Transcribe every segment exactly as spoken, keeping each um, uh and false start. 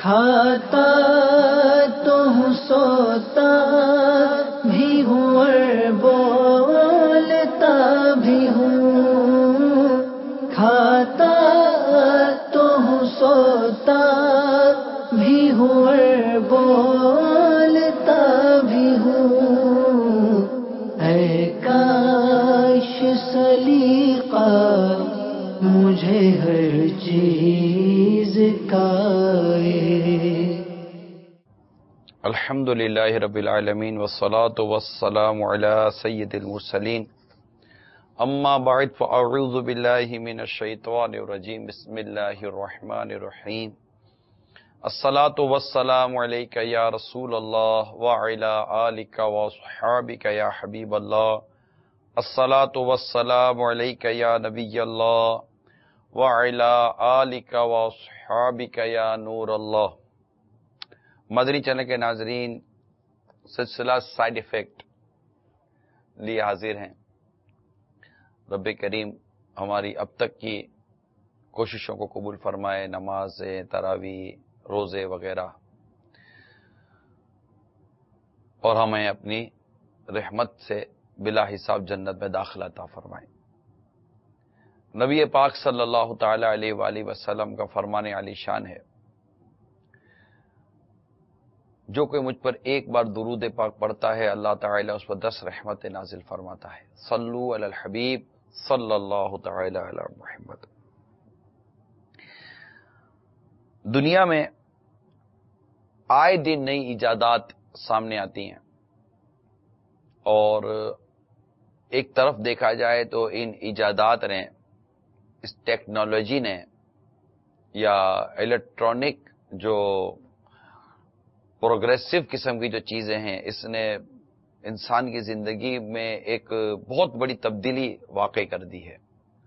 کھاتا تو ہوں سوتا بھی ہوں اور بولتا بھی ہوں، کھاتا تو ہوں سوتا بھی ہوں اور بولتا بھی ہوں، اے کاش سلیقہ مجھے ہر چیز کا الحمد للہ رب العالمین والصلاة والسلام علی سید المرسلین، اما بعد فاعوذ باللہ من الشیطان الرجیم، بسم اللہ الرحمن الرحیم، الصلاة والسلام علیک یا رسول اللہ وعلی آلک واصحابک یا حبیب اللہ، الصلاة والسلام علیک یا نبی اللہ وعلی آلک واصحابک یا نور اللہ۔ مدنی چینل کے ناظرین، سلسلہ سائیڈ ایفیکٹ لیے حاضر ہیں۔ رب کریم ہماری اب تک کی کوششوں کو قبول فرمائے، نماز، تراویح، روزے وغیرہ، اور ہمیں اپنی رحمت سے بلا حساب جنت میں داخلہ عطا فرمائے۔ نبی پاک صلی اللہ تعالی علیہ وآلہ وسلم کا فرمان عالی شان ہے، جو کوئی مجھ پر ایک بار درود پاک پڑھتا ہے اللہ تعالیٰ اس پر دس رحمت نازل فرماتا ہے۔ صلو علی الحبیب صلی اللہ تعالی علی محمد۔ دنیا میں آئے دن نئی ایجادات سامنے آتی ہیں، اور ایک طرف دیکھا جائے تو ان ایجادات نے، اس ٹیکنالوجی نے یا الیکٹرانک جو پروگریسو قسم کی جو چیزیں ہیں، اس نے انسان کی زندگی میں ایک بہت بڑی تبدیلی واقع کر دی ہے۔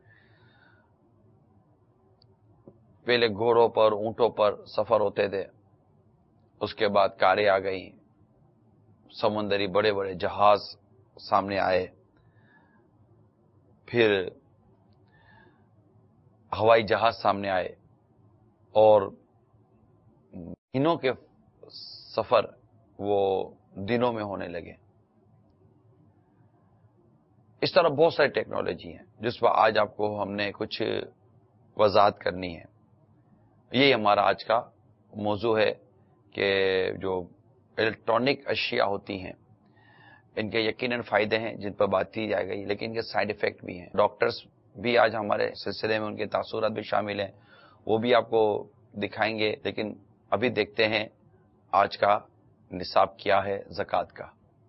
پہلے گھوڑوں پر، اونٹوں پر سفر ہوتے تھے، اس کے بعد کاریں آ گئیں، سمندری بڑے بڑے جہاز سامنے آئے، پھر ہوائی جہاز سامنے آئے، اور مہینوں کے سفر وہ دنوں میں ہونے لگے۔ اس طرح بہت ساری ٹیکنالوجی ہیں جس پر آج آپ کو ہم نے کچھ وضاحت کرنی ہے۔ یہی ہمارا آج کا موضوع ہے کہ جو الیکٹرانک اشیاء ہوتی ہیں، ان کے یقیناً فائدے ہیں جن پر بات کی جائے گی، لیکن ان کے سائیڈ ایفیکٹ بھی ہیں۔ ڈاکٹرز بھی آج ہمارے سلسلے میں ان کے تاثرات بھی شامل ہیں، وہ بھی آپ کو دکھائیں گے، لیکن ابھی دیکھتے ہیں آج کا نصاب کیا ہے زکوٰۃ کا۔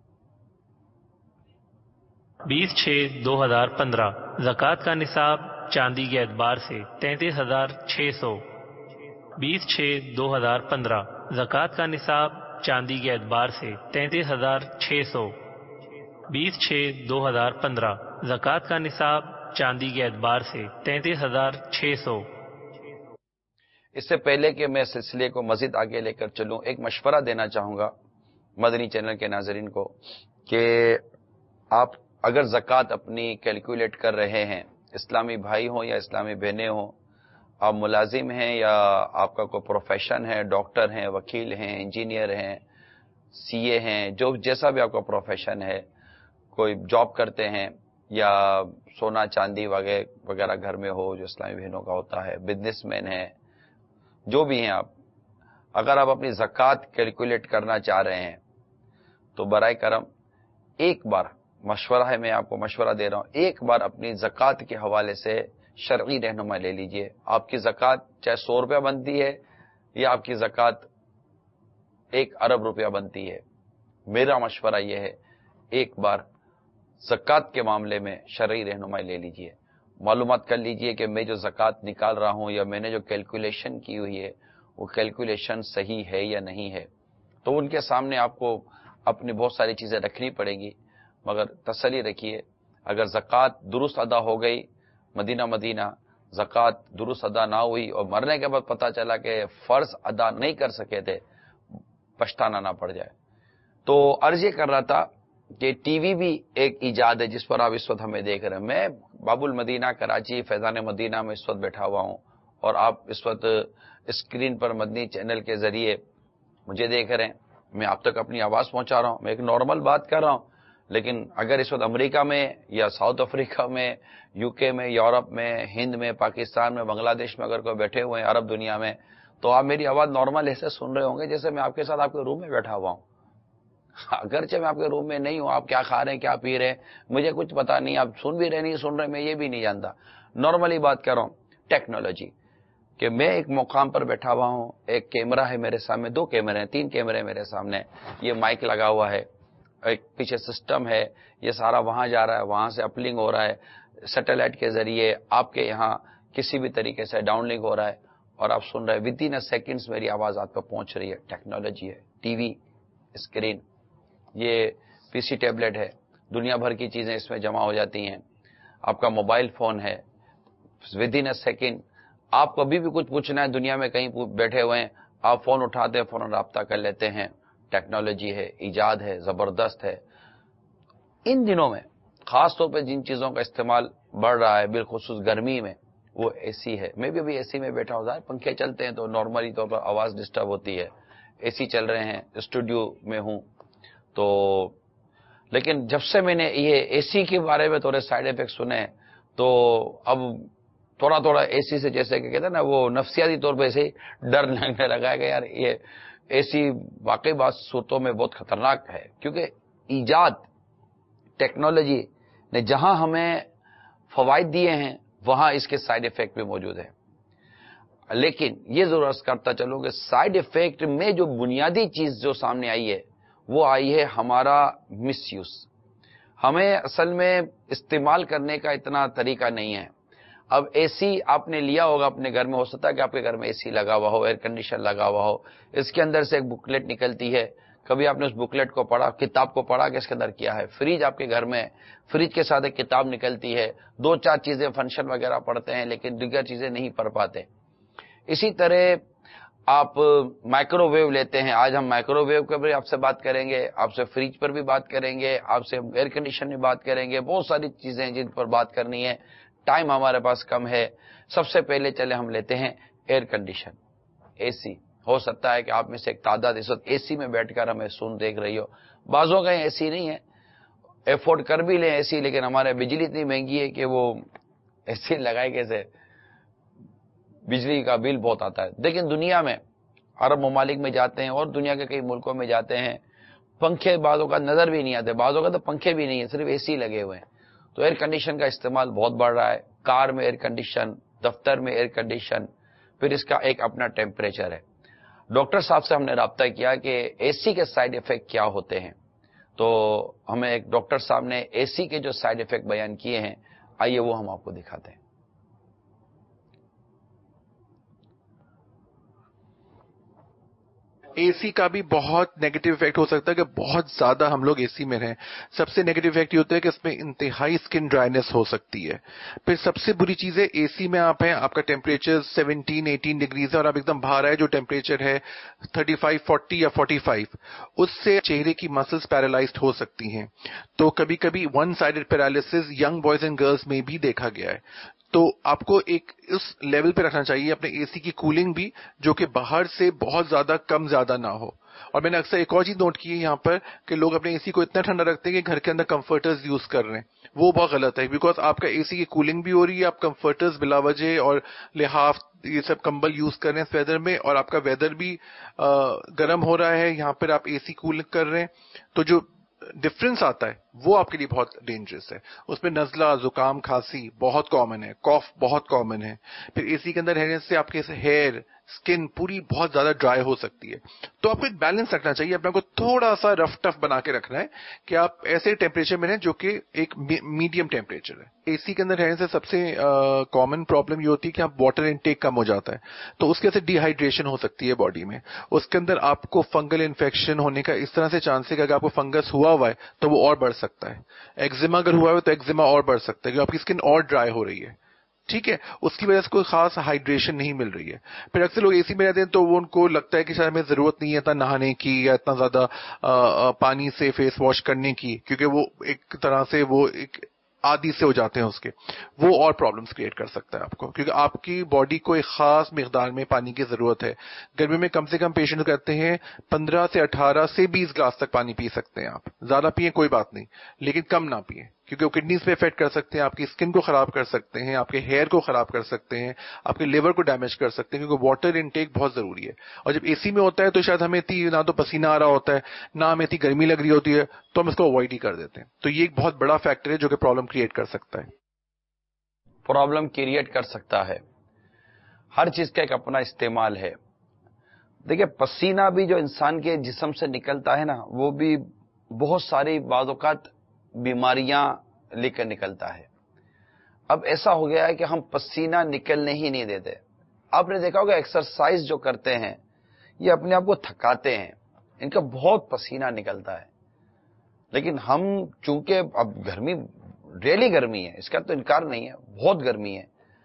بیس چھ دو ہزار پندرہ زکوٰۃ کا نصاب چاندی کے اعتبار سے تینتیس ہزار چھ سو۔ بیس چھ دو ہزار پندرہ زکوٰۃ کا نصاب چاندی کے اعتبار سے تینتیس ہزار چھ سو۔ بیس چھ دو ہزار پندرہ زکوٰۃ کا نصاب چاندی کے اعتبار سے تینتیس ہزار چھ سو۔ اس سے پہلے کہ میں سلسلے کو مزید آگے لے کر چلوں، ایک مشورہ دینا چاہوں گا مدنی چینل کے ناظرین کو کہ آپ اگر زکوٰۃ اپنی کیلکولیٹ کر رہے ہیں، اسلامی بھائی ہوں یا اسلامی بہنیں ہوں، آپ ملازم ہیں یا آپ کا کوئی پروفیشن ہے، ڈاکٹر ہیں، وکیل ہیں، انجینئر ہیں، سی اے ہیں، جو جیسا بھی آپ کا پروفیشن ہے، کوئی جاب کرتے ہیں یا سونا چاندی وغیرہ گھر میں ہو جو اسلامی بہنوں کا ہوتا ہے، بزنس مین ہیں، جو بھی ہیں آپ، اگر آپ اپنی زکوٰۃ کیلکولیٹ کرنا چاہ رہے ہیں تو برائے کرم ایک بار، مشورہ ہے، میں آپ کو مشورہ دے رہا ہوں، ایک بار اپنی زکوٰۃ کے حوالے سے شرعی رہنمائی لے لیجئے۔ آپ کی زکوٰۃ چاہے سو روپیہ بنتی ہے یا آپ کی زکوٰۃ ایک ارب روپیہ بنتی ہے، میرا مشورہ یہ ہے ایک بار زکوٰۃ کے معاملے میں شرعی رہنمائی لے لیجئے، معلومات کر لیجئے کہ میں جو زکوٰۃ نکال رہا ہوں یا میں نے جو کیلکولیشن کی ہوئی ہے وہ کیلکولیشن صحیح ہے یا نہیں ہے۔ تو ان کے سامنے آپ کو اپنی بہت ساری چیزیں رکھنی پڑیں گی، مگر تسلی رکھیے اگر زکوٰۃ درست ادا ہو گئی، مدینہ مدینہ زکوٰۃ درست ادا نہ ہوئی اور مرنے کے بعد پتہ چلا کہ فرض ادا نہیں کر سکے تھے، پچھتانا نہ پڑ جائے۔ تو عرض یہ کر رہا تھا کہ ٹی وی بھی ایک ایجاد ہے جس پر آپ اس وقت ہمیں دیکھ رہے ہیں۔ میں باب المدینہ کراچی فیضان مدینہ میں اس وقت بیٹھا ہوا ہوں اور آپ اس وقت اسکرین پر مدنی چینل کے ذریعے مجھے دیکھ رہے ہیں. میں آپ تک اپنی آواز پہنچا رہا ہوں, میں ایک نارمل بات کر رہا ہوں, لیکن اگر اس وقت امریکہ میں یا ساؤتھ افریقہ میں, یو کے میں, یورپ میں, ہند میں, پاکستان میں, بنگلہ دیش میں اگر کوئی بیٹھے ہوئے ہیں عرب دنیا میں, تو آپ میری آواز نارمل ایسے سن رہے ہوں گے جیسے میں آپ کے ساتھ آپ کے روم میں بیٹھا ہوا ہوں. اگرچہ میں آپ کے روم میں نہیں ہوں, آپ کیا کھا رہے ہیں, کیا پی رہے ہیں, مجھے کچھ پتا نہیں, آپ سن بھی رہے نہیں سن رہے, میں یہ بھی نہیں جانتا. نارملی بات کر رہا ہوں ٹیکنالوجی, کہ میں ایک مقام پر بیٹھا ہوا ہوں, ایک کیمرہ ہے میرے سامنے, دو کیمرے ہیں, تین کیمرے میرے سامنے, یہ مائک لگا ہوا ہے, ایک پیچھے سسٹم ہے, یہ سارا وہاں جا رہا ہے, وہاں سے اپ لنک ہو رہا ہے, سیٹلائٹ کے ذریعے آپ کے یہاں کسی بھی طریقے سے ڈاؤن لنک ہو رہا ہے, اور آپ سن رہے ہیں. ود ان اے سیکنڈز میری آواز آپ تک پہنچ رہی ہے. ٹیکنالوجی ہے, ٹی وی اسکرین, یہ پی سی ٹیبلٹ ہے, دنیا بھر کی چیزیں اس میں جمع ہو جاتی ہیں. آپ کا موبائل فون ہے, ود ان اے سیکنڈ آپ کو ابھی بھی کچھ پوچھنا ہے, دنیا میں کہیں بیٹھے ہوئے ہیں, آپ فون اٹھاتے ہیں, فوراً رابطہ کر لیتے ہیں. ٹیکنالوجی ہے, ایجاد ہے, زبردست ہے. ان دنوں میں خاص طور پہ جن چیزوں کا استعمال بڑھ رہا ہے, بالخصوص گرمی میں, وہ اے سی ہے. میں بھی ابھی اے سی میں بیٹھا ہوں, پنکھے چلتے ہیں تو نارملی طور پر آواز ڈسٹرب ہوتی ہے. اے سی چل رہے ہیں, اسٹوڈیو میں ہوں تو, لیکن جب سے میں نے یہ اے سی کے بارے میں تھوڑے سائڈ افیکٹ سنے, تو اب تھوڑا تھوڑا اے سی سے, جیسے کہ کہتے ہیں نا, وہ نفسیاتی طور پہ ایسے ڈر لگنے لگا ہے کہ یار یہ اے سی واقعی بات صورتوں میں بہت خطرناک ہے. کیونکہ ایجاد ٹیکنالوجی نے جہاں ہمیں فوائد دیے ہیں, وہاں اس کے سائڈ افیکٹ بھی موجود ہیں. لیکن یہ ضرور عرض کرتا چلوں کہ سائڈ افیکٹ میں جو بنیادی چیز جو سامنے آئی ہے, وہ آئی ہے ہمارا مس یوز. ہمیں اصل میں استعمال کرنے کا اتنا طریقہ نہیں ہے. اب اے سی آپ نے لیا ہوگا اپنے گھر میں, ہو سکتا ہے کہ آپ کے گھر میں اے سی لگا ہوا ہو, ایئر کنڈیشن لگا ہوا ہو, اس کے اندر سے ایک بکلیٹ نکلتی ہے. کبھی آپ نے اس بکلیٹ کو پڑھا, کتاب کو پڑھا کہ اس کے اندر کیا ہے. فریج آپ کے گھر میں, فریج کے ساتھ ایک کتاب نکلتی ہے. دو چار چیزیں فنکشن وغیرہ پڑھتے ہیں, لیکن دیگر چیزیں نہیں پڑھ پاتے. اسی طرح آپ مائکرو ویو لیتے ہیں. آج ہم مائکرو ویو کے بھی آپ سے بات کریں گے, آپ سے فریج پر بھی بات کریں گے, آپ سے ایئر کنڈیشن میں بات کریں گے. بہت ساری چیزیں جن پر بات کرنی ہے, ٹائم ہمارے پاس کم ہے. سب سے پہلے چلے ہم لیتے ہیں ایئر کنڈیشن, اے سی. ہو سکتا ہے کہ آپ میں سے ایک تعداد اس وقت اے سی میں بیٹھ کر ہمیں سن دیکھ رہی ہو. بعضوں کا اے سی نہیں ہے, افورڈ کر بھی لیں اے سی, لیکن ہمارے بجلی اتنی مہنگی ہے کہ وہ اے سی لگائے کیسے, بجلی کا بل بہت آتا ہے. لیکن دنیا میں عرب ممالک میں جاتے ہیں اور دنیا کے کئی ملکوں میں جاتے ہیں, پنکھے بعضوں کا نظر بھی نہیں آتے, بعضوں کا تو پنکھے بھی نہیں ہے, صرف اے سی لگے ہوئے ہیں. تو ایئر کنڈیشن کا استعمال بہت بڑھ رہا ہے. کار میں ایئر کنڈیشن, دفتر میں ایئر کنڈیشن, پھر اس کا ایک اپنا ٹیمپریچر ہے. ڈاکٹر صاحب سے ہم نے رابطہ کیا کہ اے سی کے سائیڈ افیکٹ کیا ہوتے ہیں, تو ہمیں ایک ڈاکٹر صاحب نے اے سی کے جو سائیڈ افیکٹ بیان کیے ہیں, آئیے وہ ہم آپ کو دکھاتے ہیں. اے سی کا بھی بہت نیگیٹو افیکٹ ہو سکتا ہے کہ بہت زیادہ ہم لوگ اے سی میں رہیں. سب سے نیگیٹو افیکٹ یہ ہوتا ہے کہ اس میں انتہائی اسکن ڈرائینس ہو سکتی ہے. پھر سب سے بری چیز ہے, اے سی میں آپ ہیں, آپ کا ٹیمپریچر سیونٹین ایٹین ڈگریز ہے اور آپ ایک دم باہر آئے جو ٹیمپریچر ہے تھرٹی فائیو فورٹی یا فورٹی فائیو, اس سے چہرے کی مسلز پیرالائزڈ ہو سکتی ہیں. تو کبھی کبھی one sided paralysis young boys and girls میں بھی دیکھا گیا ہے. تو آپ کو ایک اس لیول پہ رکھنا چاہیے اپنے اے سی کی کولنگ بھی, جو کہ باہر سے بہت زیادہ کم زیادہ نہ ہو. اور میں نے اکثر ایک اور چیز نوٹ کی ہے یہاں پر کہ لوگ اپنے اے سی کو اتنا ٹھنڈا رکھتے ہیں کہ گھر کے اندر کمفرٹرز یوز کر رہے ہیں. وہ بہت غلط ہے, بیکاز آپ کا اے سی کی کولنگ بھی ہو رہی ہے, آپ کمفرٹرز بلا وجہ اور لحاف یہ سب کمبل یوز کر رہے ہیں اس ویدر میں, اور آپ کا ویدر بھی گرم ہو رہا ہے, یہاں پر آپ اے سی کول کر رہے ہیں. تو جو ڈفرنس آتا ہے وہ آپ کے لیے بہت ڈینجرس ہے. اس میں نزلہ, زکام, کھانسی بہت کامن ہے, کاف بہت کامن ہے. پھر اے سی کے اندر رہنے سے آپ کے ہیئر, اسکن پوری بہت زیادہ ڈرائی ہو سکتی ہے. تو آپ کو ایک بیلنس رکھنا چاہیے, اپنے کو تھوڑا سا رف ٹف بنا کے رکھنا ہے کہ آپ ایسے ٹیمپریچر میں رہیں جو کہ ایک میڈیم ٹیمپریچر ہے. اے سی کے اندر رہنے سے سب سے کامن پرابلم یہ ہوتی ہے کہ آپ واٹر انٹیک کم ہو جاتا ہے, تو اس کے سے ڈی ہائیڈریشن ہو سکتی ہے باڈی میں. اس کے اندر آپ کو فنگل انفیکشن ہونے کا اس طرح سے چانس ہے کہ اگر آپ کو فنگس ہوا ہوا ہے تو وہ اور بڑھ سکتا ہے. ایگزیما اگر ہوا ہے تو ایگزیما اور بڑھ سکتا ہے کیونکہ آپ کی اسکن اور ڈرائی ہو رہی ہے. ٹھیک ہے, اس کی وجہ سے کوئی خاص ہائیڈریشن نہیں مل رہی ہے. پھر اکثر لوگ اے سی میں رہتے ہیں تو وہ ان کو لگتا ہے کہ شاید ہمیں ضرورت نہیں ہے اتنا نہانے کی یا اتنا زیادہ پانی سے فیس واش کرنے کی, کیونکہ وہ ایک طرح سے وہ ایک عادی سے ہو جاتے ہیں اس کے, وہ اور پرابلمس کریٹ کر سکتا ہے آپ کو, کیونکہ آپ کی باڈی کو ایک خاص مقدار میں پانی کی ضرورت ہے. گرمی میں کم سے کم پیشنٹ کہتے ہیں پندرہ سے اٹھارہ سے بیس گلاس تک پانی پی سکتے ہیں آپ. زیادہ پئیں کوئی بات نہیں, لیکن کم نہ پئیں, کیونکہ وہ کڈنیز پہ افیکٹ کر سکتے ہیں, آپ کی اسکن کو خراب کر سکتے ہیں, آپ کے ہیئر کو خراب کر سکتے ہیں, آپ کے لیور کو ڈیمیج کر سکتے ہیں, کیونکہ واٹر انٹیک بہت ضروری ہے. اور جب اے سی میں ہوتا ہے تو شاید ہمیں اتنی نہ تو پسینہ آ رہا ہوتا ہے, نہ ہمیں اتنی گرمی لگ رہی ہوتی ہے, تو ہم اس کو اوائڈ ہی کر دیتے ہیں. تو یہ ایک بہت بڑا فیکٹر ہے جو کہ پرابلم کریٹ کر سکتا ہے. پرابلم کریٹ کر سکتا ہے. ہر چیز کا ایک اپنا استعمال ہے. دیکھیں, پسینہ بھی جو انسان کے جسم سے نکلتا ہے نا, وہ بھی بہت ساری بعض اوقات بیماریاں لے کر نکلتا ہے. اب ایسا ہو گیا ہے کہ ہم پسینہ نکلنے ہی نہیں دیتے. آپ نے دیکھا ہوگا ایکسرسائز جو کرتے ہیں یہ اپنے آپ کو تھکاتے ہیں, ان کا بہت پسینہ نکلتا ہے. لیکن ہم چونکہ اب گرمی ریلی گرمی ہے, اس کا تو انکار نہیں ہے, بہت گرمی ہے,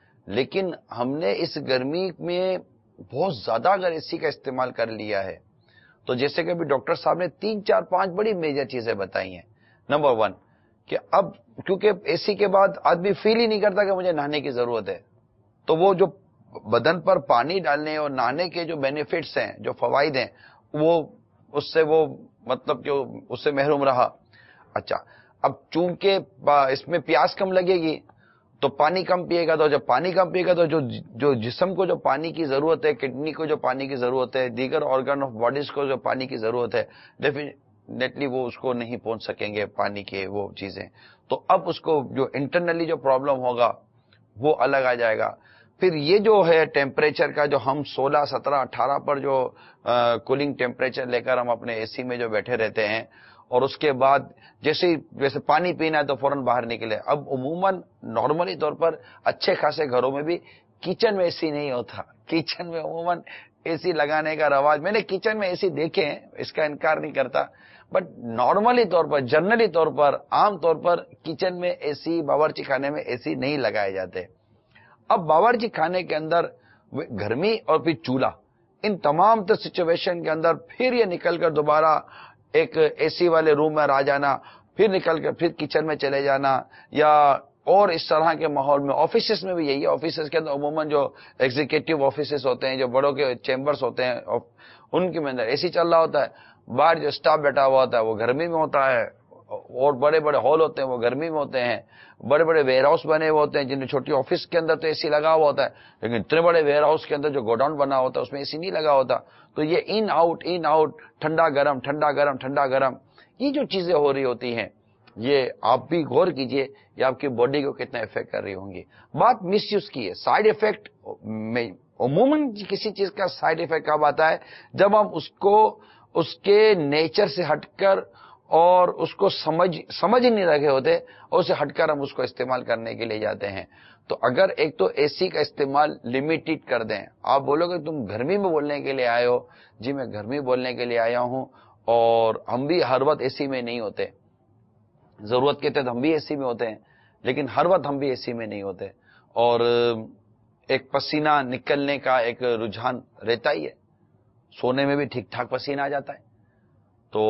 لیکن ہم نے اس گرمی میں بہت زیادہ اگر اے سی کا استعمال کر لیا ہے تو جیسے کہ ابھی ڈاکٹر صاحب نے تین چار پانچ بڑی میجر چیزیں بتائی ہیں. نمبر ون کہ اب کیونکہ اے سی کے بعد آدمی فیل ہی نہیں کرتا کہ مجھے نہانے کی ضرورت ہے, تو وہ جو بدن پر پانی ڈالنے اور نہانے کے جو بینیفٹس ہیں, جو فوائد ہیں, وہ اس سے وہ مطلب جو اس سے محروم رہا. اچھا, اب چونکہ اس میں پیاس کم لگے گی تو پانی کم پیے گا, تو جب پانی کم پیے گا تو جو جو جسم کو جو پانی کی ضرورت ہے, کڈنی کو جو پانی کی ضرورت ہے, دیگر آرگن آف باڈیز کو جو پانی کی ضرورت ہے, ڈیفینیٹلی وہ اس کو نہیں پہنچ سکیں گے پانی کے وہ چیزیں. تو اب اس کو جو انٹرنلی جو پرابلم ہوگا وہ الگ آ جائے گا. پھر یہ جو ہے ٹیمپریچر کا جو ہم سولہ سترہ اٹھارہ پر جو کولنگ ٹیمپریچر لے کر ہم اپنے اے سی میں جو بیٹھے رہتے ہیں, اور اس کے بعد جیسے جیسے پانی پینا ہے تو فوراً باہر نکلے. اب عموماً نارملی طور پر اچھے خاصے گھروں میں بھی کچن میں اے سی نہیں ہوتا. کچن میں عموماً اے سی لگانے کا رواج, میں نے کچن میں اے سی دیکھے ہیں, اس کا انکار نہیں کرتا, بٹ نارملی طور پر جنرلی طور پر عام طور پر کچن میں اے سی, باورچی خانے میں اے سی نہیں لگائے جاتے. اب باورچی خانے کے اندر گرمی اور پھر چولہا, ان تمام تر سچویشن کے اندر پھر یہ نکل کر دوبارہ ایک اے سی والے روم میں آ جانا, پھر نکل کر پھر کچن میں چلے جانا, یا اور اس طرح کے ماحول میں. آفیسز میں بھی یہی ہے. آفیسز کے اندر عموماً جو ایگزیکٹو آفیسز ہوتے ہیں, جو بڑوں کے چیمبرز ہوتے ہیں, ان کے اندر اے سی چل رہا ہوتا ہے. باہر جو اسٹاف بیٹھا ہوا ہوتا ہے وہ گرمی میں ہوتا ہے, اور بڑے بڑے ہال ہوتے ہیں وہ گرمی میں ہوتے ہیں. بڑے بڑے ویئر ہاؤس بنے ہوئے ہوتے ہیں جن میں چھوٹی آفس کے اندر تو اے سی لگا ہوا ہوتا ہے, لیکن اتنے بڑے ویئر ہاؤس کے اندر جو گوڈاؤن بنا ہوتا ہے اس میں اے سی نہیں لگا ہوتا. تو یہ ان آؤٹ ان آؤٹ, ٹھنڈا گرم ٹھنڈا گرم ٹھنڈا گرم, یہ جو چیزیں ہو رہی ہوتی ہیں, یہ آپ بھی غور کیجئے یہ آپ کی باڈی کو کتنا افیکٹ کر رہی ہوں گی. بات مس یوز کی ہے. سائیڈ افیکٹ میں عموماً کسی چیز کا سائیڈ افیکٹ کب آتا ہے, جب ہم اس کو اس کے نیچر سے ہٹ کر اور اس کو سمجھ سمجھ ہی نہیں رکھے ہوتے, اور اسے ہٹ کر ہم اس کو استعمال کرنے کے لیے جاتے ہیں. تو اگر ایک تو اے سی کا استعمال لمیٹڈ کر دیں. آپ بولو گے تم گرمی میں بولنے کے لیے آئے ہو, جی میں گرمی بولنے کے لیے آیا ہوں, اور ہم بھی ہر وقت اے سی میں نہیں ہوتے, ضرورت کے تحت ہم بھی اے سی میں ہوتے ہیں, لیکن ہر وقت ہم بھی اے سی میں نہیں ہوتے. اور ایک پسینہ نکلنے کا ایک رجحان رہتا ہی ہے, سونے میں بھی ٹھیک ٹھاک پسینہ آ جاتا ہے. تو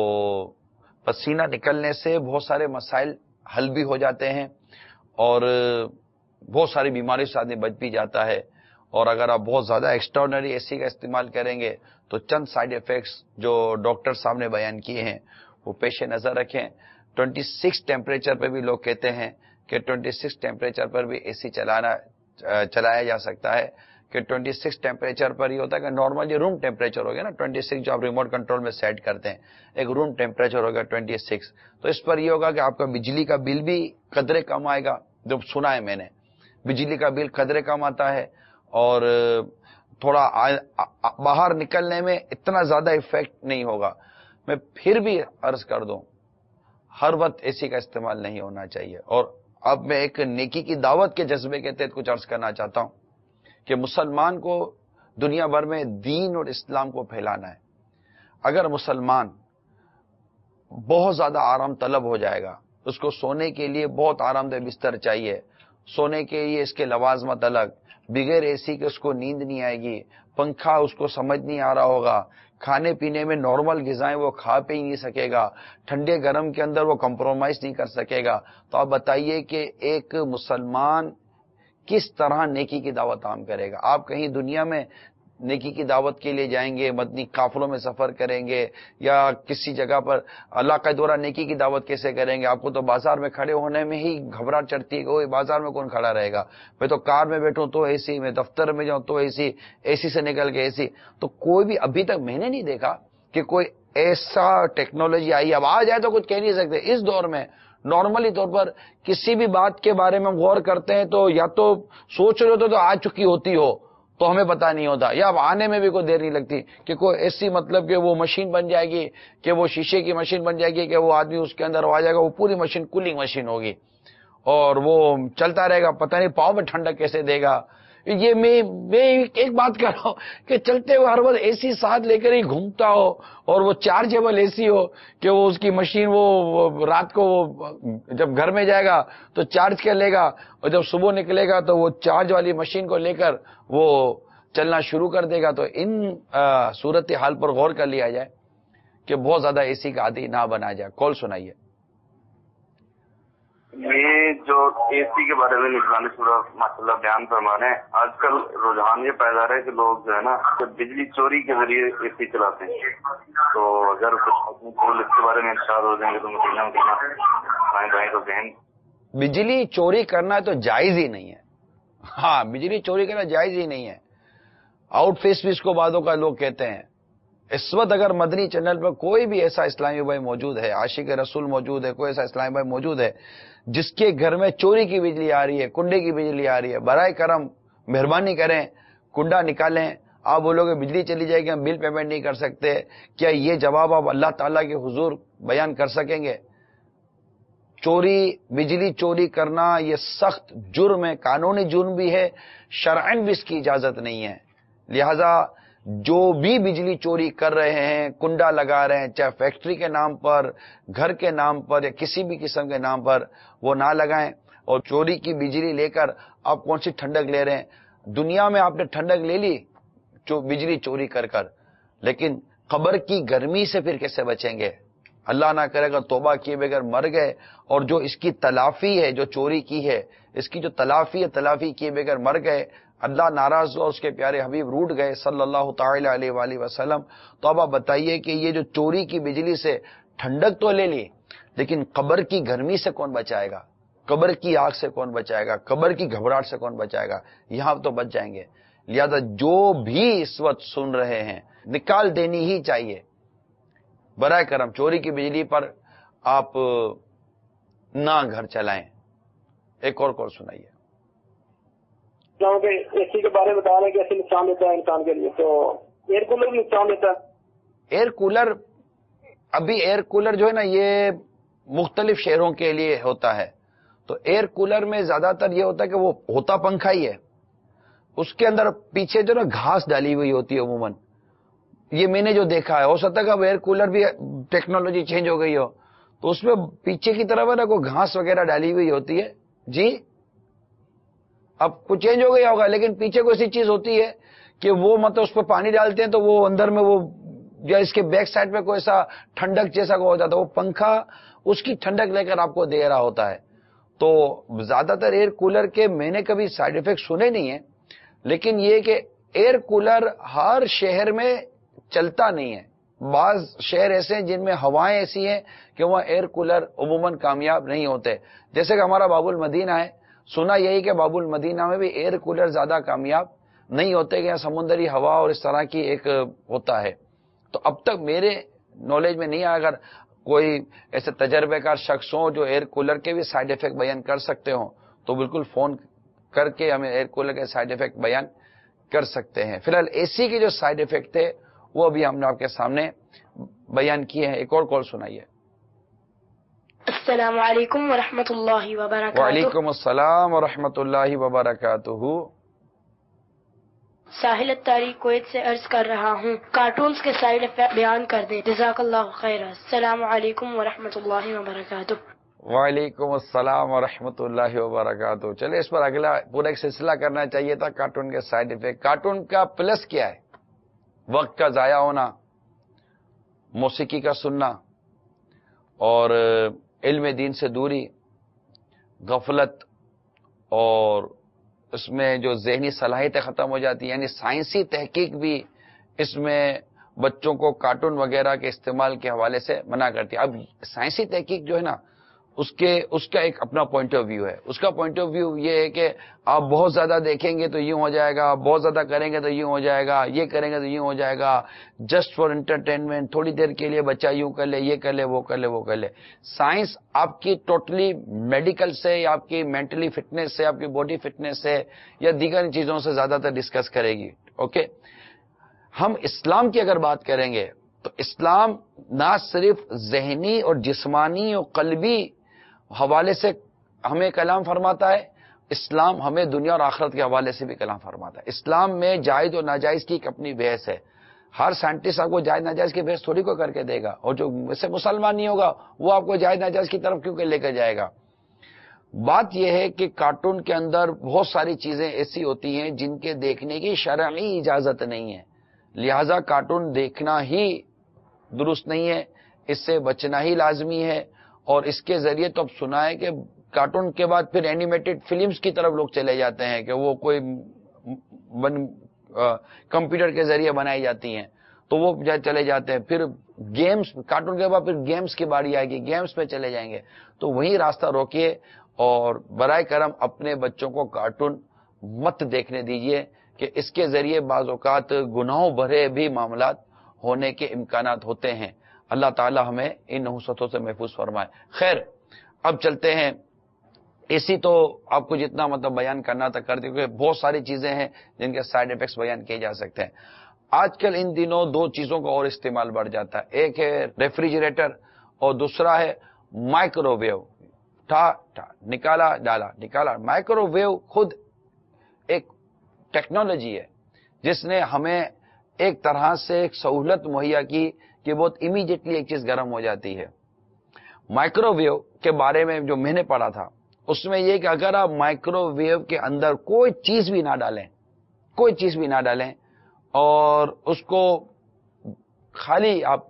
پسینہ نکلنے سے بہت سارے مسائل حل بھی ہو جاتے ہیں, اور بہت ساری بیماریوں سے آدمی بچ بھی جاتا ہے. اور اگر آپ بہت زیادہ ایکسٹرنری اے سی کا استعمال کریں گے تو چند سائیڈ ایفیکٹس جو ڈاکٹر صاحب نے بیان کیے ہیں وہ پیش نظر رکھیں. ٹوئنٹی سکس ٹیمپریچر پہ بھی لوگ کہتے ہیں کہ ٹوئنٹی سکس ٹیمپریچر پر بھی اے سی چلانا چلایا جا سکتا ہے, کہ ٹوئنٹی سکس ٹیمپریچر پر یہ ہوتا ہے کہ نارمل جو روم ٹیمپریچر ہو گیا نا, ٹوئنٹی سکس جو آپ ریموٹ کنٹرول میں سیٹ کرتے ہیں, ایک روم ٹیمپریچر ہوگا ٹوئنٹی سکس, تو اس پر یہ ہوگا کہ آپ کا بجلی کا بل بھی قدرے کم آئے گا. جو سنا ہے میں نے, بجلی کا بل قدرے کم آتا ہے, اور تھوڑا باہر نکلنے میں اتنا زیادہ افیکٹ نہیں ہوگا. میں پھر بھی عرض کر دوں, ہر وقت اے سی کا استعمال نہیں ہونا چاہیے. اور اب میں ایک نیکی کی دعوت کے جذبے کے تحت کچھ عرض کرنا چاہتا ہوں کہ مسلمان کو دنیا بھر میں دین اور اسلام کو پھیلانا ہے. اگر مسلمان بہت زیادہ آرام طلب ہو جائے گا, اس کو سونے کے لیے بہت آرام دہ بستر چاہیے, سونے کے لیے اس کے لوازمت الگ، بغیر اے سی کے اس کو نیند نہیں آئے گی، پنکھا اس کو سمجھ نہیں آ رہا ہوگا، کھانے پینے میں نارمل غذائیں وہ کھا پی نہیں سکے گا، ٹھنڈے گرم کے اندر وہ کمپرومائز نہیں کر سکے گا. تو آپ بتائیے کہ ایک مسلمان کس طرح نیکی کی دعوت عام کرے گا؟ آپ کہیں دنیا میں نیکی کی دعوت کے لیے جائیں گے، مدنی قافلوں میں سفر کریں گے، یا کسی جگہ پر اللہ کا دورہ نیکی کی دعوت کیسے کریں گے؟ آپ کو تو بازار میں کھڑے ہونے میں ہی گھبراہٹ چڑھتی ہے کہ وہ بازار میں کون کھڑا رہے گا، میں تو کار میں بیٹھوں تو اے سی، میں دفتر میں جاؤں تو اے سی، اے سی سے نکل کے اے سی. تو کوئی بھی ابھی تک میں نے نہیں دیکھا کہ کوئی ایسا ٹیکنالوجی آئی، اب آ جائے تو کچھ کہہ نہیں سکتے. اس دور میں نارملی طور پر کسی بھی بات کے بارے میں غور کرتے ہیں تو یا تو سوچ رہے ہوتے تو آ چکی ہوتی ہو تو ہمیں پتا نہیں ہوتا، یا اب آنے میں بھی کوئی دیر نہیں لگتی کہ کوئی ایسی مطلب کہ وہ مشین بن جائے گی، کہ وہ شیشے کی مشین بن جائے گی کہ وہ آدمی اس کے اندر آ جائے گا، وہ پوری مشین کولنگ مشین ہوگی اور وہ چلتا رہے گا، پتہ نہیں پاؤں میں ٹھنڈک کیسے دے گا. یہ میں میں ایک بات کر رہا ہوں کہ چلتے ہوئے ہر وقت اے سی ساتھ لے کر ہی گھومتا ہو اور وہ چارجیبل اے سی ہو کہ وہ اس کی مشین وہ رات کو جب گھر میں جائے گا تو چارج کر لے گا اور جب صبح نکلے گا تو وہ چارج والی مشین کو لے کر وہ چلنا شروع کر دے گا. تو ان صورت حال پر غور کر لیا جائے کہ بہت زیادہ اے سی کا عادی نہ بنا جائے. کال سنائیے. یہ جو اے سی کے بارے میں نگرانی شورا ماشاء اللہ بیان فرما رہے ہیں، آج کل رجحان یہ پیدا رہا ہے کہ لوگ جو ہے نا بجلی چوری کے ذریعے اے سی چلاتے ہیں. تو اگر کچھ اس کے بارے میں ارشاد ہو جائیں گے تو مدینہ مدینہ بھائی بھائی تو بہن. بجلی چوری کرنا تو جائز ہی نہیں ہے. ہاں، بجلی چوری کرنا جائز ہی نہیں ہے. آؤٹ فیس بھی اس کو بعدوں کا لوگ کہتے ہیں. اس وقت اگر مدنی چینل پر کوئی بھی ایسا اسلامی بھائی موجود ہے، عاشق رسول موجود ہے، کوئی ایسا اسلامی بھائی موجود ہے جس کے گھر میں چوری کی بجلی آ رہی ہے، کنڈے کی بجلی آ رہی ہے، برائے کرم مہربانی کریں کنڈا نکالیں. آپ بولو کہ بجلی چلی جائے گی ہم بل پیمنٹ نہیں کر سکتے، کیا یہ جواب آپ اللہ تعالیٰ کے حضور بیان کر سکیں گے؟ چوری، بجلی چوری کرنا یہ سخت جرم ہے، قانونی جرم بھی ہے، شرعاً بھی اس کی اجازت نہیں ہے. لہذا جو بھی بجلی چوری کر رہے ہیں، کنڈا لگا رہے ہیں، چاہے فیکٹری کے نام پر، گھر کے نام پر یا کسی بھی قسم کے نام پر، وہ نہ لگائیں. اور چوری کی بجلی لے کر آپ کون سی ٹھنڈک لے رہے ہیں؟ دنیا میں آپ نے ٹھنڈک لے لی جو بجلی چوری کر کر، لیکن قبر کی گرمی سے پھر کیسے بچیں گے؟ اللہ نہ کرے گا توبہ کیے بغیر مر گئے اور جو اس کی تلافی ہے، جو چوری کی ہے اس کی جو تلافی ہے، تلافی کیے بغیر مر گئے، اللہ ناراض ہوا، اس کے پیارے حبیب روٹ گئے صلی اللہ تعالی علیہ وآلہ وسلم. تو اب آپ بتائیے کہ یہ جو چوری کی بجلی سے ٹھنڈک تو لے لی، لیکن قبر کی گرمی سے کون بچائے گا؟ قبر کی آگ سے کون بچائے گا؟ قبر کی گھبراہٹ سے کون بچائے گا؟ یہاں تو بچ جائیں گے. لہذا جو بھی اس وقت سن رہے ہیں نکال دینی ہی چاہیے. برائے کرم چوری کی بجلی پر آپ نہ گھر چلائیں. ایک اور کال سنائیے. اے سی کے بارے میں بتا رہے ہیں کہ ایسے نقصان دیتا ہے انسان کے لیے، تو ایئر کولر بھی نقصان دیتا ہے. ایئر کولر، ابھی ایئر کولر جو ہے نا یہ مختلف شہروں کے لیے ہوتا ہے. تو ایئر کولر میں زیادہ تر یہ ہوتا ہے کہ وہ ہوتا پنکھا ہی ہے، اس کے اندر پیچھے جو نا گھاس ڈالی ہوئی ہوتی ہے عموماً. یہ میں نے جو دیکھا ہے، ہو سکتا ہے کہ اب ایئر کولر بھی ٹیکنالوجی چینج ہو گئی ہو تو اس میں پیچھے کی طرف ہے نا کوئی گھاس وغیرہ ڈالی ہوئی ہوتی ہے. جی اب کچھ چینج ہو گیا ہوگا، لیکن پیچھے کوئی ایسی چیز ہوتی ہے کہ وہ مطلب اس پہ پانی ڈالتے ہیں تو وہ اندر میں وہ یا اس کے بیک سائڈ پہ کوئی ایسا ٹھنڈک جیسا کو ہو جاتا ہے، وہ پنکھا اس کی ٹھنڈک لے کر آپ کو دے رہا ہوتا ہے. تو زیادہ تر ایئر کولر کے میں نے کبھی سائیڈ ایفیکٹ سنے نہیں ہیں، لیکن یہ کہ ایئر کولر ہر شہر میں چلتا نہیں ہے. بعض شہر ایسے ہیں جن میں ہوائیں ایسی ہیں کہ وہاں ایئر کولر عموماً کامیاب نہیں ہوتے. جیسے کہ ہمارا باب المدینہ ہے، سنا یہی کہ باب المدینہ میں بھی ایئر کولر زیادہ کامیاب نہیں ہوتے کہ یہاں سمندری ہوا اور اس طرح کی ایک ہوتا ہے. تو اب تک میرے نالج میں نہیں آیا. اگر کوئی ایسے تجربے کار شخص ہوں جو ایئر کولر کے بھی سائیڈ ایفیکٹ بیان کر سکتے ہوں تو بالکل فون کر کے ہمیں ایئر کولر کے سائیڈ ایفیکٹ بیان کر سکتے ہیں. فی الحال اے سی کے جو سائیڈ ایفیکٹ تھے وہ ابھی ہم نے آپ کے سامنے بیان کیے ہیں. ایک اور کال سنائیے. السلام علیکم ورحمۃ اللہ وبرکاتہ. وعلیکم السلام ورحمۃ اللہ وبرکاتہ. ساحل الطاری کویت سے عرض کر رہا ہوں، کارٹونز کے سائیڈ افیکٹ بیان کر دیں. جزاک اللہ خیر. السلام علیکم ورحمۃ اللہ وبرکاتہ. وعلیکم السلام ورحمۃ اللہ وبرکاتہ. چلے اس پر اگلا پورا ایک سلسلہ کرنا چاہیے تھا. کارٹون کے سائیڈ افیکٹ. کارٹون کا پلس کیا ہے؟ وقت کا ضائع ہونا، موسیقی کا سننا، اور علم دین سے دوری، غفلت، اور اس میں جو ذہنی صلاحیتیں ختم ہو جاتی ہیں. یعنی سائنسی تحقیق بھی اس میں بچوں کو کارٹون وغیرہ کے استعمال کے حوالے سے منع کرتی ہے. اب سائنسی تحقیق جو ہے نا، اس کے اس کا ایک اپنا پوائنٹ آف ویو ہے. اس کا پوائنٹ آف ویو یہ ہے کہ آپ بہت زیادہ دیکھیں گے تو یوں ہو جائے گا، بہت زیادہ کریں گے تو یوں ہو جائے گا، یہ کریں گے تو یوں ہو جائے گا، جسٹ فار انٹرٹینمنٹ، تھوڑی دیر کے لیے بچہ یوں کر لے، یہ کر لے، وہ کر لے، وہ کر لے. سائنس آپ کی ٹوٹلی میڈیکل سے، یا آپ کی مینٹلی فٹنس سے، آپ کی باڈی فٹنس سے، یا دیگر چیزوں سے زیادہ تر ڈسکس کرے گی. اوکے. ہم اسلام کی اگر بات کریں گے تو اسلام نہ صرف ذہنی اور جسمانی اور قلبی حوالے سے ہمیں کلام فرماتا ہے، اسلام ہمیں دنیا اور آخرت کے حوالے سے بھی کلام فرماتا ہے. اسلام میں جائز اور ناجائز کی ایک اپنی بحث ہے. ہر سائنٹسٹ آپ کو جائز ناجائز کی بحث تھوڑی کو کر کے دے گا، اور جو اسے مسلمان نہیں ہوگا وہ آپ کو جائز ناجائز کی طرف کیوں کہ لے کر جائے گا. بات یہ ہے کہ کارٹون کے اندر بہت ساری چیزیں ایسی ہوتی ہیں جن کے دیکھنے کی شرعی اجازت نہیں ہے، لہذا کارٹون دیکھنا ہی درست نہیں ہے، اس سے بچنا ہی لازمی ہے. اور اس کے ذریعے تو اب سنا ہے کہ کارٹون کے بعد پھر اینیمیٹڈ فلمز کی طرف لوگ چلے جاتے ہیں کہ وہ کوئی بن کمپیوٹر کے ذریعے بنائی جاتی ہیں تو وہ چلے جاتے ہیں. پھر گیمز، کارٹون کے بعد پھر گیمز کی باری آئے گی، گیمز پہ چلے جائیں گے. تو وہی راستہ روکیے اور برائے کرم اپنے بچوں کو کارٹون مت دیکھنے دیجیے کہ اس کے ذریعے بعض اوقات گناہوں بھرے بھی معاملات ہونے کے امکانات ہوتے ہیں. اللہ تعالی ہمیں ان نحوستوں سے محفوظ فرمائے. خیر، اب چلتے ہیں. اے سی تو آپ کو جتنا مطلب بیان کرنا تھا کر دیں، کیونکہ بہت ساری چیزیں ہیں جن کے سائیڈ افیکٹس بیان کیے جا سکتے ہیں. آج کل ان دنوں دو چیزوں کا اور استعمال بڑھ جاتا ہے. ایک ہے ریفریجریٹر اور دوسرا ہے مائکرو ویو. ٹھا ٹھا نکالا ڈالا نکالا. مائکرو ویو خود ایک ٹیکنالوجی ہے جس نے ہمیں ایک طرح سے ایک سہولت مہیا کی کہ بہت امیڈیٹلی ایک چیز گرم ہو جاتی ہے. مائکرو ویو کے بارے میں جو میں نے پڑھا تھا اس میں یہ کہ اگر آپ مائکرو ویو کے اندر کوئی چیز بھی نہ ڈالیں، کوئی چیز بھی نہ ڈالیں اور اس کو خالی آپ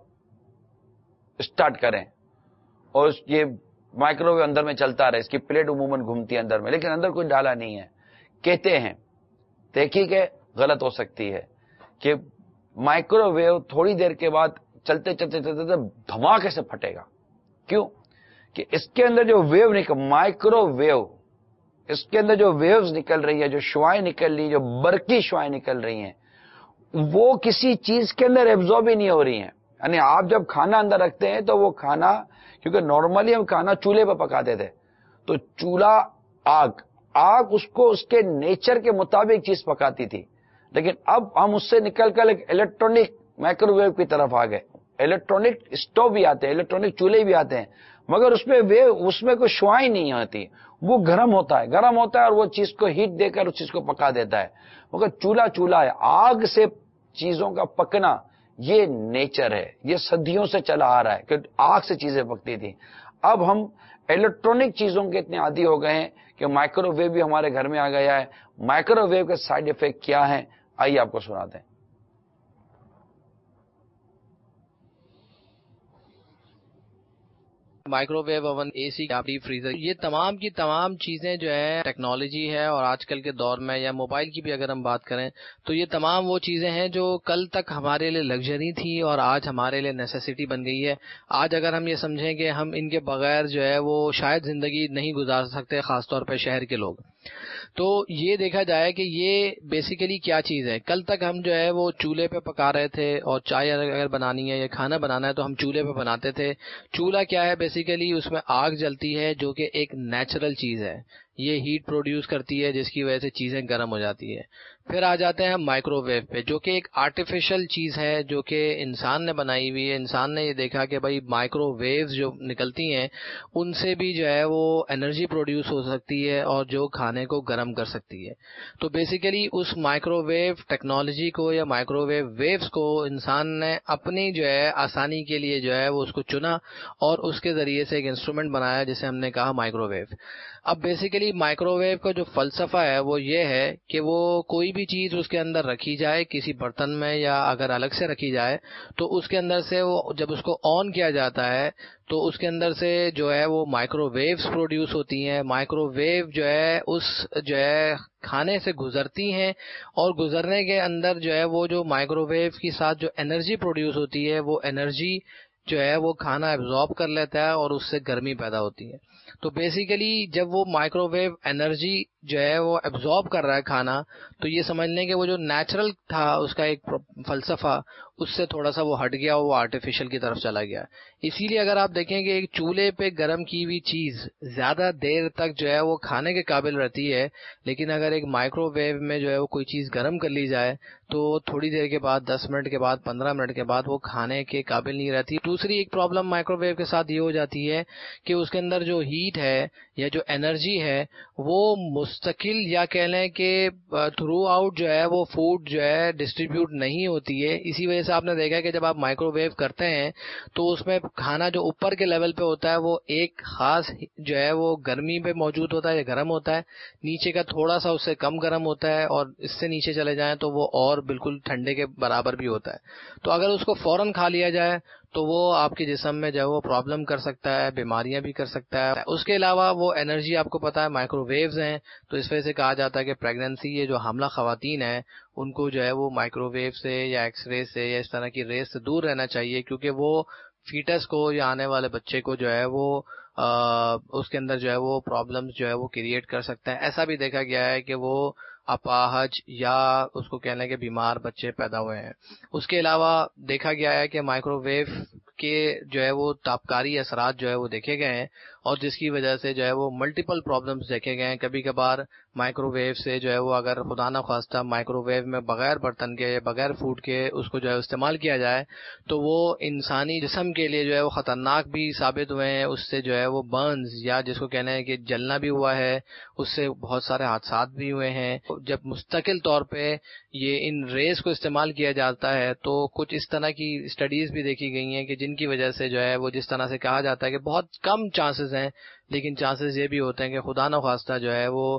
اسٹارٹ کریں اور یہ مائکرو ویو اندر میں چلتا رہے، اس کی پلیٹ عموماً گھومتی ہے اندر میں لیکن اندر کوئی ڈالا نہیں ہے. کہتے ہیں تحقیق ہے، غلط ہو سکتی ہے، کہ مائکرو ویو تھوڑی دیر کے بعد چلتے چلتے چلتے دھماکے سے پھٹے گا. کیوں؟ کہ اس کے اندر جو ویو نکل مائکرو ویو اس کے اندر جو ویوز نکل رہی ہے، جو شعائیں نکل رہی ہیں، جو برقی شعائیں نکل رہی ہیں، وہ کسی چیز کے اندر ایبزارب ہی نہیں ہو رہی ہیں. یعنی آپ جب کھانا اندر رکھتے ہیں تو وہ کھانا، کیونکہ نارملی ہم کھانا چولہے پہ پکاتے تھے تو چولہا آگ آگ اس کو اس کے نیچر کے مطابق چیز پکاتی تھی، لیکن اب ہم اس سے نکل کر ایک الیکٹرانک مائکرو ویو کی طرف آ گئے. الیکٹرانک اسٹوو بھی آتے ہیں، الیکٹرانک چولہے بھی آتے ہیں، مگر اس میں ویو اس میں کوئی شعائیں نہیں ہوتی، وہ گرم ہوتا ہے گرم ہوتا ہے اور وہ چیز کو ہیٹ دے کر اس چیز کو پکا دیتا ہے. مگر چولہا چولہا ہے. آگ سے چیزوں کا پکنا یہ نیچر ہے، یہ صدیوں سے چلا آ رہا ہے کہ آگ سے چیزیں پکتی تھیں. اب ہم الیکٹرانک چیزوں کے اتنے عادی ہو گئے ہیں کہ مائکرو ویو بھی ہمارے گھر میں آ گیا ہے. مائکرو ویو کے سائیڈ افیکٹ کیا ہیں آئیے آپ کو سناتے ہیں. Microwave oven, A C, deep freezer, یہ تمام کی تمام چیزیں جو ہے ٹیکنالوجی ہے. اور آج کل کے دور میں یا موبائل کی بھی اگر ہم بات کریں تو یہ تمام وہ چیزیں ہیں جو کل تک ہمارے لیے لگژری تھی اور آج ہمارے لیے نیسیسٹی بن گئی ہے. آج اگر ہم یہ سمجھیں کہ ہم ان کے بغیر جو ہے وہ شاید زندگی نہیں گزار سکتے، خاص طور پہ شہر کے لوگ. تو یہ دیکھا جائے کہ یہ بیسیکلی کیا چیز ہے. کل تک ہم جو ہے وہ چولہے پہ پکا رہے تھے اور چائے اگر بنانی ہے یا کھانا بنانا ہے تو ہم چولہے پہ بناتے تھے. چولہا کیا ہے؟ بیسیکلی اس میں آگ جلتی ہے جو کہ ایک نیچرل چیز ہے. یہ ہیٹ پروڈیوس کرتی ہے جس کی وجہ سے چیزیں گرم ہو جاتی ہے. پھر آ جاتے ہیں ہم مائکرو ویو پہ، جو کہ ایک آرٹیفیشل چیز ہے جو کہ انسان نے بنائی ہوئی ہے. انسان نے یہ دیکھا کہ بھائی مائکرو ویوز جو نکلتی ہیں ان سے بھی جو ہے وہ انرجی پروڈیوس ہو سکتی ہے اور جو کھانے کو گرم کر سکتی ہے. تو بیسیکلی اس مائکرو ویو ٹیکنالوجی کو یا مائکرو ویو ویوز کو انسان نے اپنی جو ہے آسانی کے لیے جو ہے وہ اس کو چنا اور اس کے ذریعے سے ایک انسٹرومنٹ بنایا جسے ہم نے کہا مائکرو ویو. اب بیسیکلی مائکرو ویو کا جو فلسفہ ہے وہ یہ ہے کہ وہ کوئی بھی چیز اس کے اندر رکھی جائے کسی برتن میں یا اگر الگ سے رکھی جائے تو اس کے اندر سے وہ جب اس کو آن کیا جاتا ہے تو اس کے اندر سے جو ہے وہ مائکرو ویوز پروڈیوس ہوتی ہیں. مائکرو ویو جو ہے اس جو ہے کھانے سے گزرتی ہیں اور گزرنے کے اندر جو ہے وہ جو مائکرو ویو کے ساتھ جو انرجی پروڈیوس ہوتی ہے وہ انرجی جو ہے وہ کھانا ایبزارب کر لیتا ہے اور اس سے گرمی پیدا ہوتی ہے. تو بیسیکلی جب وہ مائکرو ویو انرجی جو ہے وہ ایبزارب کر رہا ہے کھانا تو یہ سمجھ لیں کہ وہ جو نیچرل تھا اس کا ایک فلسفہ اس سے تھوڑا سا وہ ہٹ گیا، وہ آرٹیفیشل کی طرف چلا گیا. اسی لیے اگر آپ دیکھیں کہ ایک چولہے پہ گرم کی ہوئی چیز زیادہ دیر تک جو ہے وہ کھانے کے قابل رہتی ہے، لیکن اگر ایک مائکرو ویو میں جو ہے وہ کوئی چیز گرم کر لی جائے تو تھوڑی دیر کے بعد دس منٹ کے بعد پندرہ منٹ کے بعد وہ کھانے کے قابل نہیں رہتی. دوسری ایک پرابلم مائکرو ویو کے ساتھ یہ ہو جاتی ہے کہ اس کے اندر جو ہیٹ ہے یا جو انرجی ہے وہ مستقل یا کہہ لیں کہ تھرو آؤٹ جو ہے وہ فوڈ جو ہے ڈسٹریبیوٹ نہیں ہوتی ہے. اسی وجہ سے آپ نے دیکھا کہ جب آپ مائکرو ویو کرتے ہیں تو اس میں کھانا جو اوپر کے لیول پہ ہوتا ہے وہ ایک خاص جو ہے وہ گرمی پہ موجود ہوتا ہے یا گرم ہوتا ہے، نیچے کا تھوڑا سا اس سے کم گرم ہوتا ہے اور اس سے نیچے چلے جائیں تو وہ اور بالکل ٹھنڈے کے برابر بھی ہوتا ہے. تو اگر اس کو فوراً کھا لیا جائے تو وہ آپ کے جسم میں جو ہے وہ پرابلم کر سکتا ہے، بیماریاں بھی کر سکتا ہے. اس کے علاوہ وہ انرجی آپ کو پتا ہے مائکرو ویوز ہیں تو اس وجہ سے کہا جاتا ہے کہ پریگننسی یہ جو حاملہ خواتین ہیں ان کو جو ہے وہ مائکرو ویو سے یا ایکس رے سے یا اس طرح کی ریز سے دور رہنا چاہیے، کیونکہ وہ فیٹس کو یا آنے والے بچے کو جو ہے وہ آ, اس کے اندر جو ہے وہ پرابلمز جو ہے وہ کریٹ کر سکتا ہے. ایسا بھی دیکھا گیا ہے کہ وہ اپاہج یا اس کو کہنے کے بیمار بچے پیدا ہوئے ہیں. اس کے علاوہ دیکھا گیا ہے کہ مائکرو ویو کے جو ہے وہ تابکاری اثرات جو ہے وہ دیکھے گئے ہیں اور جس کی وجہ سے جو ہے وہ ملٹیپل پرابلمز دیکھے گئے ہیں. کبھی کبھار مائکرو ویو سے جو ہے وہ اگر خدا نہ خواستہ مائکرو ویو میں بغیر برتن کے بغیر فوڈ کے اس کو جو ہے استعمال کیا جائے تو وہ انسانی جسم کے لیے جو ہے وہ خطرناک بھی ثابت ہوئے ہیں. اس سے جو ہے وہ برنز یا جس کو کہنا ہے کہ جلنا بھی ہوا ہے، اس سے بہت سارے حادثات بھی ہوئے ہیں. جب مستقل طور پہ یہ ان ریز کو استعمال کیا جاتا ہے تو کچھ اس طرح کی اسٹڈیز بھی دیکھی گئی ہیں کہ جن کی وجہ سے جو ہے وہ جس طرح سے کہا جاتا ہے کہ بہت کم چانسز ہیں، لیکن چانسز یہ بھی ہوتے ہیں کہ خدا نہ خواستہ جو ہے وہ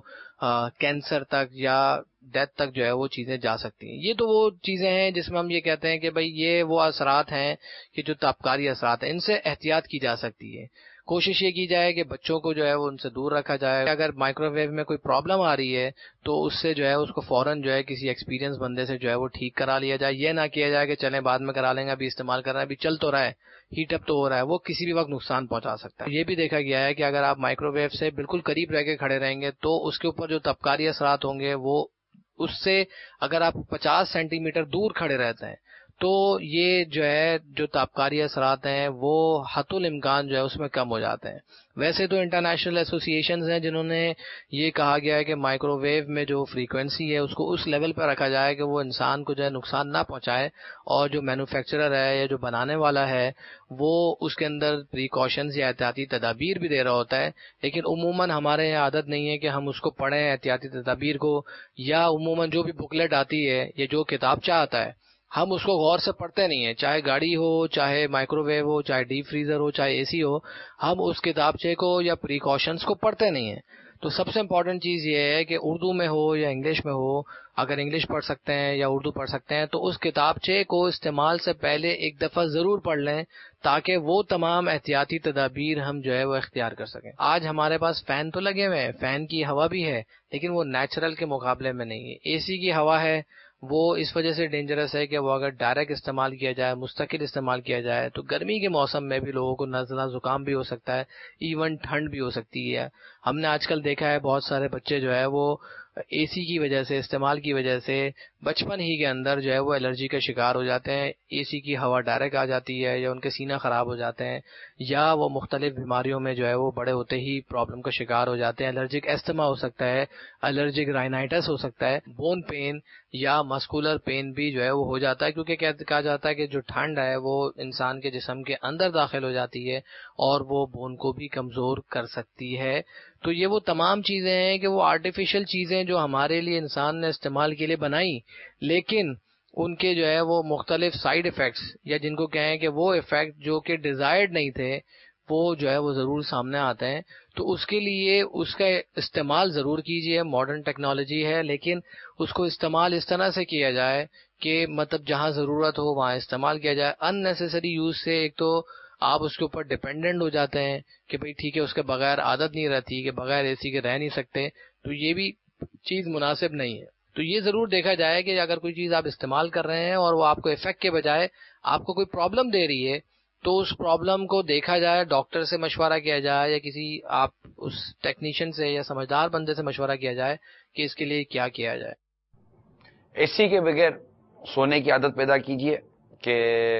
کینسر تک یا ڈیتھ تک جو ہے وہ چیزیں جا سکتی ہیں. یہ تو وہ چیزیں ہیں جس میں ہم یہ کہتے ہیں کہ بھئی یہ وہ اثرات ہیں کہ جو تابکاری اثرات ہیں، ان سے احتیاط کی جا سکتی ہے. کوشش یہ کی جائے کہ بچوں کو جو ہے وہ ان سے دور رکھا جائے. اگر مائکرو ویو میں کوئی پرابلم آ رہی ہے تو اس سے جو ہے اس کو فوراً جو ہے کسی ایکسپیرینس بندے سے جو ہے وہ ٹھیک کرا لیا جائے. یہ نہ کیا جائے کہ چلیں بعد میں کرا لیں گے، ابھی استعمال کر رہے ہیں، ابھی چل تو رہا ہے، ہیٹ اپ تو ہو رہا ہے، وہ کسی بھی وقت نقصان پہنچا سکتا ہے. یہ بھی دیکھا گیا ہے کہ اگر آپ مائکرو ویو سے بالکل قریب رہ کے کھڑے رہیں گے تو اس کے اوپر جو تابکاری اثرات ہوں گے وہ اس سے اگر آپ پچاس سینٹی میٹر دور کھڑے رہتے ہیں تو یہ جو ہے جو تابکاری اثرات ہیں وہ حتی الامکان جو ہے اس میں کم ہو جاتے ہیں. ویسے تو انٹرنیشنل ایسوسیشنز ہیں جنہوں نے یہ کہا گیا ہے کہ مائکرو ویو میں جو فریکوینسی ہے اس کو اس لیول پہ رکھا جائے کہ وہ انسان کو جو ہے نقصان نہ پہنچائے، اور جو مینوفیکچرر ہے یا جو بنانے والا ہے وہ اس کے اندر پریکاشنز یا احتیاطی تدابیر بھی دے رہا ہوتا ہے. لیکن عموماً ہمارے یہاں عادت نہیں ہے کہ ہم اس کو پڑھیں احتیاطی تدابیر کو، یا عموماً جو بھی بکلیٹ آتی ہے یا جو کتابچہ آتا ہے ہم اس کو غور سے پڑھتے نہیں ہیں. چاہے گاڑی ہو، چاہے مائکرو ویو ہو، چاہے ڈیپ فریزر ہو، چاہے اے سی ہو، ہم اس کتابچے کو یا پریکاشنز کو پڑھتے نہیں ہیں. تو سب سے امپورٹنٹ چیز یہ ہے کہ اردو میں ہو یا انگلش میں ہو، اگر انگلش پڑھ سکتے ہیں یا اردو پڑھ سکتے ہیں تو اس کتابچے کو استعمال سے پہلے ایک دفعہ ضرور پڑھ لیں تاکہ وہ تمام احتیاطی تدابیر ہم جو ہے وہ اختیار کر سکیں. آج ہمارے پاس فین تو لگے ہوئے ہیں، فین کی ہوا بھی ہے، لیکن وہ نیچرل کے مقابلے میں نہیں ہے. اے سی کی ہوا ہے وہ اس وجہ سے ڈینجرس ہے کہ وہ اگر ڈائریکٹ استعمال کیا جائے، مستقل استعمال کیا جائے تو گرمی کے موسم میں بھی لوگوں کو نزلہ زکام بھی ہو سکتا ہے، ایون ٹھنڈ بھی ہو سکتی ہے. ہم نے آج کل دیکھا ہے بہت سارے بچے جو ہے وہ اے سی کی وجہ سے، استعمال کی وجہ سے بچپن ہی کے اندر جو ہے وہ الرجی کا شکار ہو جاتے ہیں. اے سی کی ہوا ڈائریکٹ آ جاتی ہے، یا ان کے سینہ خراب ہو جاتے ہیں، یا وہ مختلف بیماریوں میں جو ہے وہ بڑے ہوتے ہی پرابلم کا شکار ہو جاتے ہیں. الرجک ایستھما ہو سکتا ہے، الرجک رائنائٹس ہو سکتا ہے، بون پین یا مسکولر پین بھی جو ہے وہ ہو جاتا ہے، کیونکہ کہا جاتا ہے کہ جو ٹھنڈ ہے وہ انسان کے جسم کے اندر داخل ہو جاتی ہے اور وہ بون کو بھی کمزور کر سکتی ہے. تو یہ وہ تمام چیزیں ہیں کہ وہ آرٹیفیشل چیزیں جو ہمارے لیے انسان نے استعمال کے لیے بنائی، لیکن ان کے جو ہے وہ مختلف سائیڈ ایفیکٹس، یا جن کو کہیں کہ وہ ایفیکٹ جو کہ ڈیزائرڈ نہیں تھے، وہ جو ہے وہ ضرور سامنے آتے ہیں. تو اس کے لیے اس کا استعمال ضرور کیجیے. ماڈرن ٹیکنالوجی ہے، لیکن اس کو استعمال اس طرح سے کیا جائے کہ مطلب جہاں ضرورت ہو وہاں استعمال کیا جائے. ان نیسیسری یوز سے ایک تو آپ اس کے اوپر ڈپینڈنٹ ہو جاتے ہیں کہ بھئی ٹھیک ہے اس کے بغیر عادت نہیں رہتی کہ بغیر اے سی کے رہ نہیں سکتے، تو یہ بھی چیز مناسب نہیں ہے. تو یہ ضرور دیکھا جائے کہ اگر کوئی چیز آپ استعمال کر رہے ہیں اور وہ آپ کو افیکٹ کے بجائے آپ کو کوئی پرابلم دے رہی ہے، تو اس پرابلم کو دیکھا جائے، ڈاکٹر سے مشورہ کیا جائے، یا کسی آپ اس ٹیکنیشین سے یا سمجھدار بندے سے مشورہ کیا جائے کہ اس کے لیے کیا کیا جائے. اے سی کے بغیر سونے کی عادت پیدا کیجئے کہ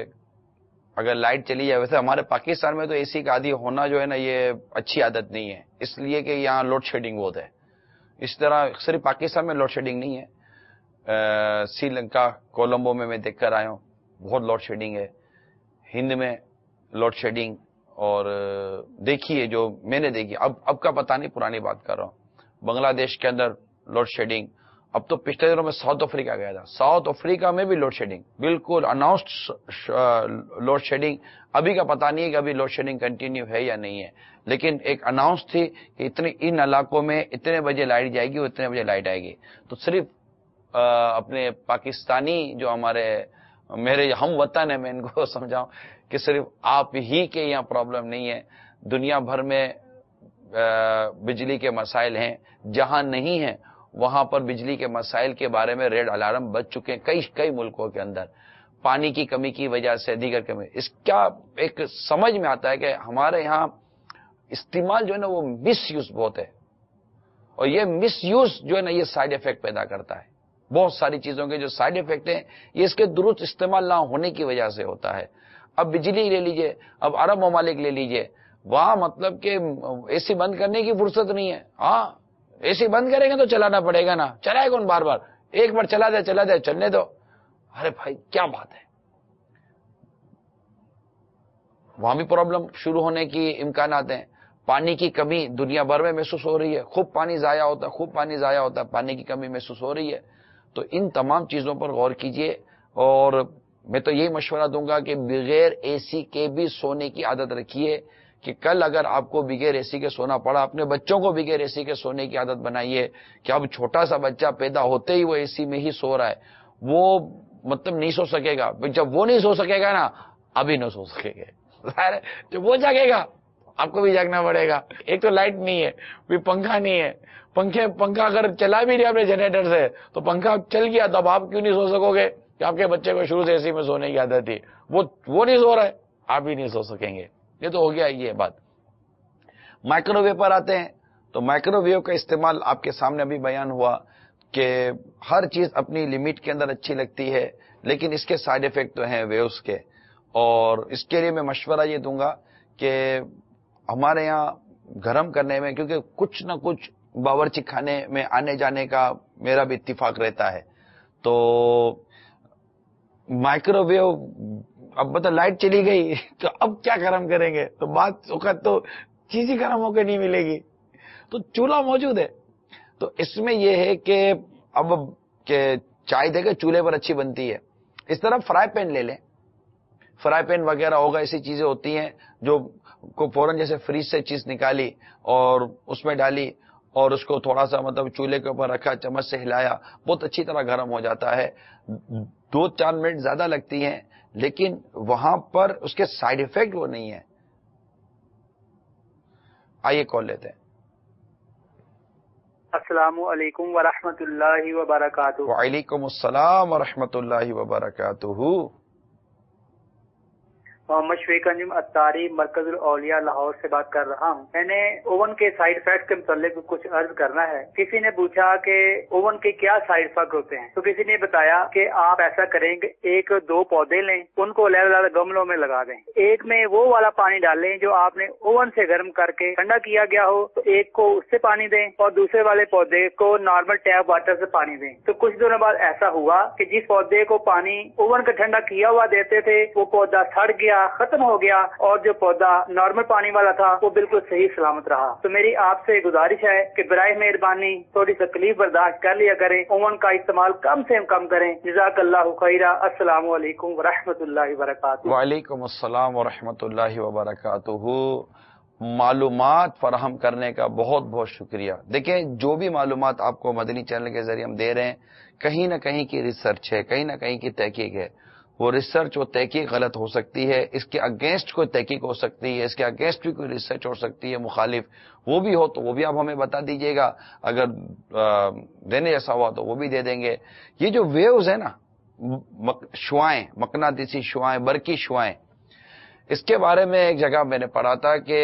اگر لائٹ چلی جائے. ویسے ہمارے پاکستان میں تو اے سی کا عادی ہونا جو ہے نا یہ اچھی عادت نہیں ہے، اس لیے کہ یہاں لوڈ شیڈنگ بہت ہے. اس طرح صرف پاکستان میں لوڈ شیڈنگ نہیں ہے، سری لنکا کولمبو میں میں دیکھ کر آیا ہوں بہت لوڈ شیڈنگ ہے، ہند میں لوڈ شیڈنگ، اور دیکھیے جو میں نے دیکھی اب اب کا پتہ نہیں، پرانی بات کر رہا ہوں، بنگلہ دیش کے اندر لوڈ شیڈنگ. اب تو پچھلے دنوں میں ساؤتھ افریقہ گیا تھا، ساؤتھ افریقہ میں بھی لوڈ شیڈنگ، بالکل اناؤنسڈ لوڈ شیڈنگ. ابھی کا پتہ نہیں ہے کہ ابھی لوڈ شیڈنگ کنٹینیو ہے یا نہیں ہے، لیکن ایک اناؤنس تھی کہ اتنے ان علاقوں میں اتنے بجے لائٹ جائے گی اور اتنے بجے لائٹ آئے گی. تو صرف اپنے پاکستانی جو ہمارے میرے ہم وطن ہیں، میں ان کو سمجھاؤں کہ صرف آپ ہی کے یہاں پرابلم نہیں ہے، دنیا بھر میں بجلی کے مسائل ہیں. جہاں نہیں ہیں وہاں پر بجلی کے مسائل کے بارے میں ریڈ الارم بج چکے ہیں کئی کئی ملکوں کے اندر، پانی کی کمی کی وجہ سے، دیگر کمی. اس کا ایک سمجھ میں آتا ہے کہ ہمارے یہاں استعمال جو ہے نا وہ مس یوز بہت ہے، اور یہ مس یوز جو ہے نا یہ سائیڈ افیکٹ پیدا کرتا ہے. بہت ساری چیزوں کے جو سائیڈ افیکٹ ہیں یہ اس کے درست استعمال نہ ہونے کی وجہ سے ہوتا ہے. اب بجلی لے لیجئے، اب عرب ممالک لے لیجئے، وہاں مطلب کہ اے سی بند کرنے کی فرصت نہیں ہے. ہاں اے سی بند کریں گے تو چلانا پڑے گا نا، چلائے کون بار بار، ایک بار چلا دے چلا دے چلنے دو. ارے بھائی کیا بات ہے، وہاں بھی پرابلم شروع ہونے کی امکانات ہیں. پانی کی کمی دنیا بھر میں محسوس ہو رہی ہے، خوب پانی ضائع ہوتا ہے، خوب پانی ضائع ہوتا ہے، پانی کی کمی محسوس ہو رہی ہے. تو ان تمام چیزوں پر غور کیجئے، اور میں تو یہی مشورہ دوں گا کہ بغیر اے سی کے بھی سونے کی عادت رکھیے، کہ کل اگر آپ کو بغیر اے سی کے سونا پڑا، اپنے بچوں کو بغیر اے سی کے سونے کی عادت بنائیے کہ اب چھوٹا سا بچہ پیدا ہوتے ہی وہ اے سی میں ہی سو رہا ہے، وہ مطلب نہیں سو سکے گا. جب وہ نہیں سو سکے گا نا، ابھی نہ سو سکے گا، جب وہ جاگے گا آپ کو بھی جاگنا پڑے گا. ایک تو لائٹ نہیں ہے، بھی پنکھا نہیں ہے، پنکھے پنکھا اگر چلا بھی نہیں آپ نے جنریٹر سے تو پنکھا چل گیا، تو اب آپ کیوں نہیں سو سکو گے کہ آپ کے بچے کو شروع سے اے سی میں سونے کی عادت تھی، وہ وہ نہیں سو رہا ہے، آپ بھی نہیں سو سکیں گے. یہ تو ہو گیا یہ بات. مائکرو ویو پر آتے ہیں تو مائکرو ویو کا استعمال آپ کے سامنے ابھی بیان ہوا کہ ہر چیز اپنی لمٹ کے اندر اچھی لگتی ہے، لیکن اس کے سائیڈ ایفیکٹ تو ہیں ویوز کے. اور اس کے لیے میں مشورہ یہ دوں گا کہ ہمارے یہاں گرم کرنے میں، کیونکہ کچھ نہ کچھ باورچی خانے میں آنے جانے کا میرا بھی اتفاق رہتا ہے، تو مائکرو ویو اب بتا لائٹ چلی گئی تو اب کیا گرم کریں گے، تو بات وقت تو چیز ہی گرم ہو کے نہیں ملے گی. تو چولہا موجود ہے، تو اس میں یہ ہے کہ اب کہ چائے دے کے چولہے پر اچھی بنتی ہے. اس طرح فرائی پین لے لیں، فرائی پین وغیرہ ہوگا، ایسی چیزیں ہوتی ہیں جو کو فوراً جیسے فریج سے چیز نکالی اور اس میں ڈالی اور اس کو تھوڑا سا مطلب چولہے کے اوپر رکھا، چمچ سے ہلایا، بہت اچھی طرح گرم ہو جاتا ہے. دو چار منٹ زیادہ لگتی ہیں، لیکن وہاں پر اس کے سائیڈ ایفیکٹ وہ نہیں ہے. آئیے کال لیتے ہیں. السلام علیکم ورحمۃ اللہ وبرکاتہ. وعلیکم السلام ورحمۃ اللہ وبرکاتہ. محمد شفیق انجم اتاری مرکز الاولیاء لاہور سے بات کر رہا ہوں. میں نے اوون کے سائیڈ افیکٹ کے متعلق کچھ عرض کرنا ہے. کسی نے پوچھا کہ اوون کے کیا سائیڈ افیکٹ ہوتے ہیں، تو کسی نے بتایا کہ آپ ایسا کریں کہ ایک دو پودے لیں، ان کو علیحدہ علیحدہ گملوں میں لگا دیں. ایک میں وہ والا پانی ڈالیں جو آپ نے اوون سے گرم کر کے ٹھنڈا کیا گیا ہو، تو ایک کو اس سے پانی دیں اور دوسرے والے پودے کو نارمل ٹیپ واٹر سے پانی دیں. تو کچھ دنوں بعد ایسا ہوا کہ جس پودے کو پانی اوون کا ٹھنڈا کیا ہوا دیتے تھے وہ پودا سڑ گیا، ختم ہو گیا، اور جو پودا نارمل پانی والا تھا وہ بالکل صحیح سلامت رہا. تو میری آپ سے گزارش ہے کہ برائے مہربانی تھوڑی تکلیف برداشت کر لیا کریں، اوون کا استعمال کم سے کم کریں. جزاک اللہ خیرہ. السلام علیکم ورحمۃ اللہ وبرکاتہ. وعلیکم السلام ورحمۃ اللہ وبرکاتہ. معلومات فراہم کرنے کا بہت بہت شکریہ. دیکھیں، جو بھی معلومات آپ کو مدنی چینل کے ذریعے ہم دے رہے ہیں، کہیں نہ کہیں کی ریسرچ ہے، کہیں نہ کہیں کی تحقیق ہے. وہ ریسرچ و تحقیق غلط ہو سکتی ہے، اس کے اگینسٹ کوئی تحقیق ہو سکتی ہے، اس کے اگینسٹ بھی کوئی ریسرچ ہو سکتی ہے مخالف. وہ بھی ہو تو وہ بھی آپ ہمیں بتا دیجیے گا، اگر دینے جیسا ہوا تو وہ بھی دے دیں گے. یہ جو ویوز ہیں نا، شعائیں، مقناطیسی شعائیں، برقی شعائیں، اس کے بارے میں ایک جگہ میں نے پڑھا تھا کہ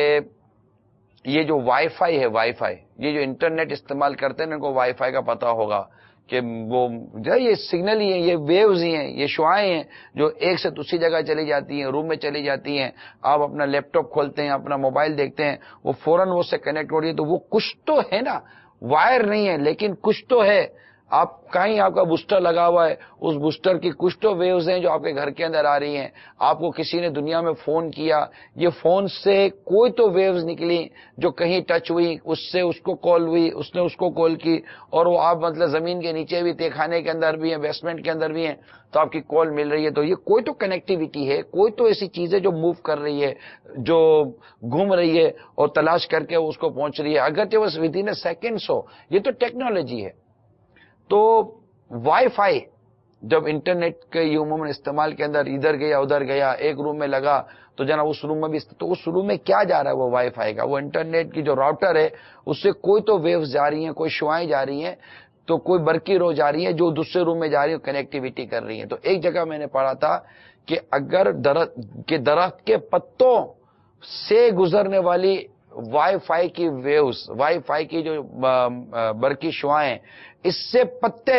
یہ جو وائی فائی ہے، وائی فائی یہ جو انٹرنیٹ استعمال کرتے ہیں ان کو وائی فائی کا پتہ ہوگا کہ وہ یہ سگنل ہی ہیں، یہ ویوز ہی ہیں، یہ شعائیں ہیں جو ایک سے دوسری جگہ چلی جاتی ہیں، روم میں چلی جاتی ہیں. آپ اپنا لیپ ٹاپ کھولتے ہیں، اپنا موبائل دیکھتے ہیں، وہ فوراً وہ سے کنیکٹ ہو رہی ہے. تو وہ کچھ تو ہے نا، وائر نہیں ہے لیکن کچھ تو ہے. آپ کہیں آپ کا بوسٹر لگا ہوا ہے، اس بوسٹر کی کچھ تو ویوز ہیں جو آپ کے گھر کے اندر آ رہی ہیں. آپ کو کسی نے دنیا میں فون کیا، یہ فون سے کوئی تو ویوز نکلی جو کہیں ٹچ ہوئی، اس سے اس کو کال ہوئی، اس نے اس کو کال کی، اور وہ آپ مطلب زمین کے نیچے بھی تھے، کھانے کے اندر بھی ہیں، بیسمنٹ کے اندر بھی ہیں، تو آپ کی کال مل رہی ہے. تو یہ کوئی تو کنیکٹیویٹی ہے، کوئی تو ایسی چیز ہے جو موو کر رہی ہے، جو گھوم رہی ہے اور تلاش کر کے اس کو پہنچ رہی ہے، اگرچہ وہ ود ان اے سیکنڈس ہو. یہ تو ٹیکنالوجی ہے. تو وائی فائی جب انٹرنیٹ کے عموماً استعمال کے اندر ادھر گیا ادھر گیا، ایک روم میں لگا تو جناب اس روم میں بھی، تو اس روم میں کیا جا رہا ہے وہ وائی فائی کا، وہ انٹرنیٹ کی جو راؤٹر ہے اس سے کوئی تو ویوز جا رہی ہیں، کوئی شعائیں جا رہی ہیں، تو کوئی برقی رو جا رہی ہے جو دوسرے روم میں جا رہی ہے، کنیکٹیویٹی کر رہی ہے. تو ایک جگہ میں نے پڑھا تھا کہ اگر درخت کے درخت کے پتوں سے گزرنے والی wi fi waves wifi five کی جو برقی شعائیں، اس سے پتے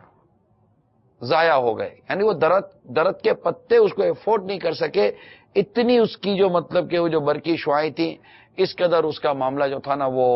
ضائع ہو گئے، یعنی وہ درخت درخت کے پتے اس کو افورڈ نہیں کر سکے، اتنی اس کی جو مطلب کہ وہ جو برقی شعائیں تھیں، اس قدر اس کا معاملہ جو تھا نا وہ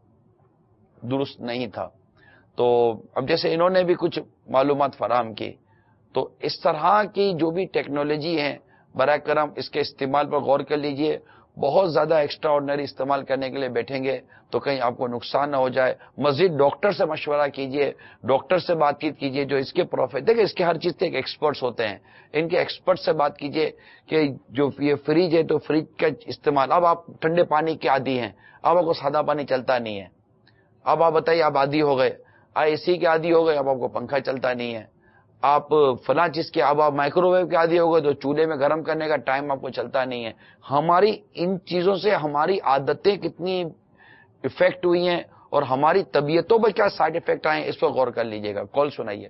درست نہیں تھا. تو اب جیسے انہوں نے بھی کچھ معلومات فراہم کی، تو اس طرح کی جو بھی ٹیکنالوجی ہے براہ کرم اس کے استعمال پر غور کر لیجئے. بہت زیادہ ایکسٹرا آرڈنری استعمال کرنے کے لیے بیٹھیں گے تو کہیں آپ کو نقصان نہ ہو جائے. مزید ڈاکٹر سے مشورہ کیجئے، ڈاکٹر سے بات چیت کیجئے جو اس کے پروفیسر، دیکھیں اس کے ہر چیز کے ایک ایکسپرٹس ہوتے ہیں، ان کے ایکسپرٹ سے بات کیجئے کہ جو یہ فریج ہے تو فریج کا استعمال، اب آپ ٹھنڈے پانی کے عادی ہیں، اب آپ کو سادہ پانی چلتا نہیں ہے، اب آپ بتائیے آپ عادی ہو گئے، اے سی کے عادی ہو گئے، اب آپ کو پنکھا چلتا نہیں ہے، آپ فلاں چیز کے، اب آپ مائکرو ویو کے عادی ہو گئے تو چولہے میں گرم کرنے کا ٹائم آپ کو چلتا نہیں ہے. ہماری ان چیزوں سے ہماری عادتیں کتنی افیکٹ ہوئی ہیں اور ہماری طبیعتوں پر کیا سائیڈ افیکٹ آئے ہیں، اس پر غور کر لیجئے گا. کال سنائیے.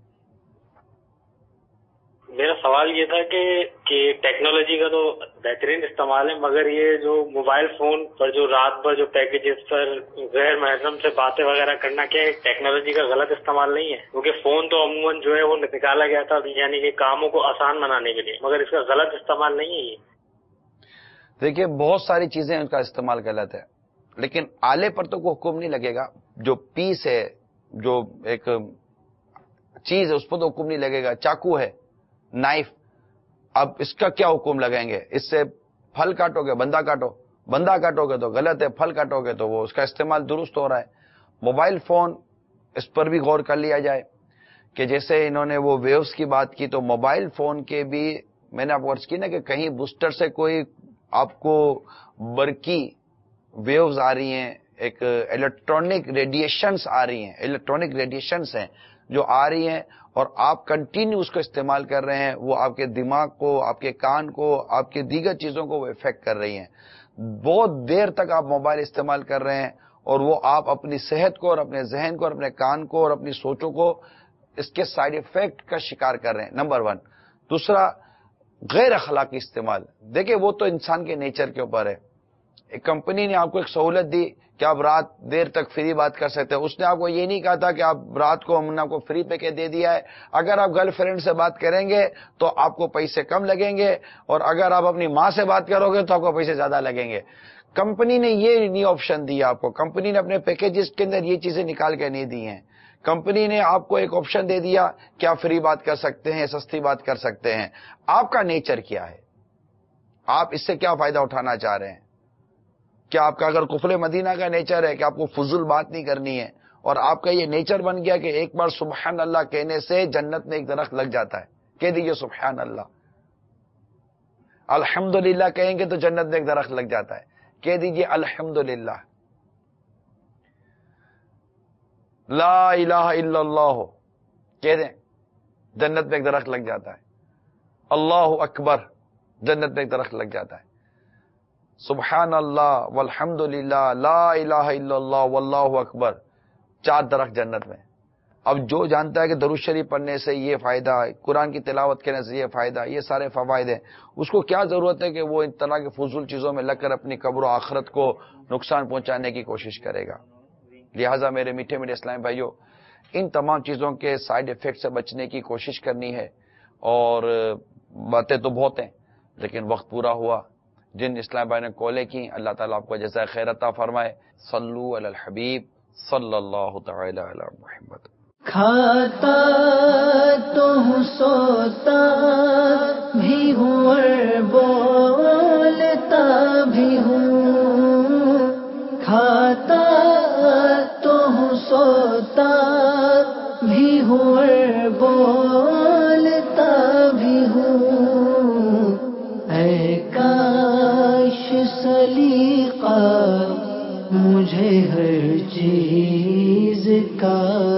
میرا سوال یہ تھا کہ کہ ٹیکنالوجی کا تو بہترین استعمال ہے، مگر یہ جو موبائل فون پر جو رات بھر جو پیکیجز پر غیر محرم سے باتیں وغیرہ کرنا، کیا ٹیکنالوجی کا غلط استعمال نہیں ہے؟ کیونکہ فون تو عموماً جو ہے وہ نکالا گیا تھا یعنی کہ کاموں کو آسان بنانے کے لیے، مگر اس کا غلط استعمال نہیں ہے یہ. دیکھیے بہت ساری چیزیں ان کا استعمال غلط ہے، لیکن آلے پر تو کوئی حکم نہیں لگے گا. جو پیس ہے، جو ایک چیز ہے، اس پر تو حکم نہیں لگے گا. چاقو ہے، نائف، اب اس کا کیا حکم لگائیں گے؟ اس سے پھل کاٹو گے، بندہ کاٹو، بندہ کاٹو گے تو غلط ہے، پھل کاٹو گے تو وہ اس کا استعمال درست ہو رہا ہے. موبائل فون، اس پر بھی غور کر لیا جائے کہ جیسے انہوں نے وہ ویوز کی بات کی، تو موبائل فون کے بھی میں نے آپ کو عرض کی نا کہ کہیں بوسٹر سے کوئی آپ کو برقی ویوز آ رہی ہیں، ایک الیکٹرانک ریڈیشنز آ رہی ہیں، الیکٹرانک ریڈیشنز ہیں جو آ رہی ہیں، اور آپ کنٹینیو اس کو استعمال کر رہے ہیں، وہ آپ کے دماغ کو، آپ کے کان کو، آپ کے دیگر چیزوں کو وہ افیکٹ کر رہی ہیں. بہت دیر تک آپ موبائل استعمال کر رہے ہیں اور وہ آپ اپنی صحت کو اور اپنے ذہن کو اور اپنے کان کو اور اپنی سوچوں کو اس کے سائیڈ افیکٹ کا شکار کر رہے ہیں. Number one. دوسرا، غیر اخلاقی استعمال، دیکھیں وہ تو انسان کے نیچر کے اوپر ہے. ایک کمپنی نے آپ کو ایک سہولت دی کہ آپ رات دیر تک فری بات کر سکتے ہیں. اس نے آپ کو یہ نہیں کہا تھا کہ آپ رات کو ہم نے آپ کو فری پہ کے دے دیا ہے، اگر آپ گرل فرینڈ سے بات کریں گے تو آپ کو پیسے کم لگیں گے، اور اگر آپ اپنی ماں سے بات کرو گے تو آپ کو پیسے زیادہ لگیں گے. کمپنی نے یہ نہیں آپشن دیا آپ کو. کمپنی نے اپنے پیکیجز کے اندر یہ چیزیں نکال کے نہیں دی ہیں. کمپنی نے آپ کو ایک آپشن دے دیا کہ آپ فری بات کر سکتے ہیں، سستی بات کر سکتے ہیں. آپ کا نیچر کیا ہے؟ آپ اس سے کیا فائدہ اٹھانا چاہ رہے ہیں؟ کیا آپ کا اگر کفر مدینہ کا نیچر ہے کہ آپ کو فضول بات نہیں کرنی ہے، اور آپ کا یہ نیچر بن گیا کہ ایک بار سبحان اللہ کہنے سے جنت میں ایک درخت لگ جاتا ہے، کہہ دیجئے سبحان اللہ. الحمدللہ کہیں گے تو جنت میں ایک درخت لگ جاتا ہے، کہہ دیجئے الحمدللہ. لا الہ الا اللہ کہہ دیں، جنت میں ایک درخت لگ جاتا ہے. اللہ اکبر، جنت میں ایک درخت لگ جاتا ہے. سبحان اللہ والحمدللہ لا الہ الا اللہ واللہ اکبر، چار درخت جنت میں. اب جو جانتا ہے کہ درود شریف پڑھنے سے یہ فائدہ، قرآن کی تلاوت کرنے سے یہ فائدہ، یہ سارے فوائد ہیں، اس کو کیا ضرورت ہے کہ وہ ان طرح کے فضول چیزوں میں لگ کر اپنی قبر و آخرت کو نقصان پہنچانے کی کوشش کرے گا. لہٰذا میرے میٹھے میٹھے اسلام بھائیوں، ان تمام چیزوں کے سائیڈ ایفیکٹ سے بچنے کی کوشش کرنی ہے. اور باتیں تو بہت ہیں لیکن وقت پورا ہوا. جن اسلام بھائی نے کالیں کی، اللہ تعالیٰ آپ کو جزائے خیر عطا فرمائے. صلو علی الحبیب صلی اللہ تعالی علی محمد. کھاتا تو ہوں، سوتا بھی ہوں، اور بولتا بھی ہوں. کھاتا تو ہوں، سوتا بھی ہوں، اور بولتا بھی ہوں. اے کاش سلیقہ مجھے ہر چیز کا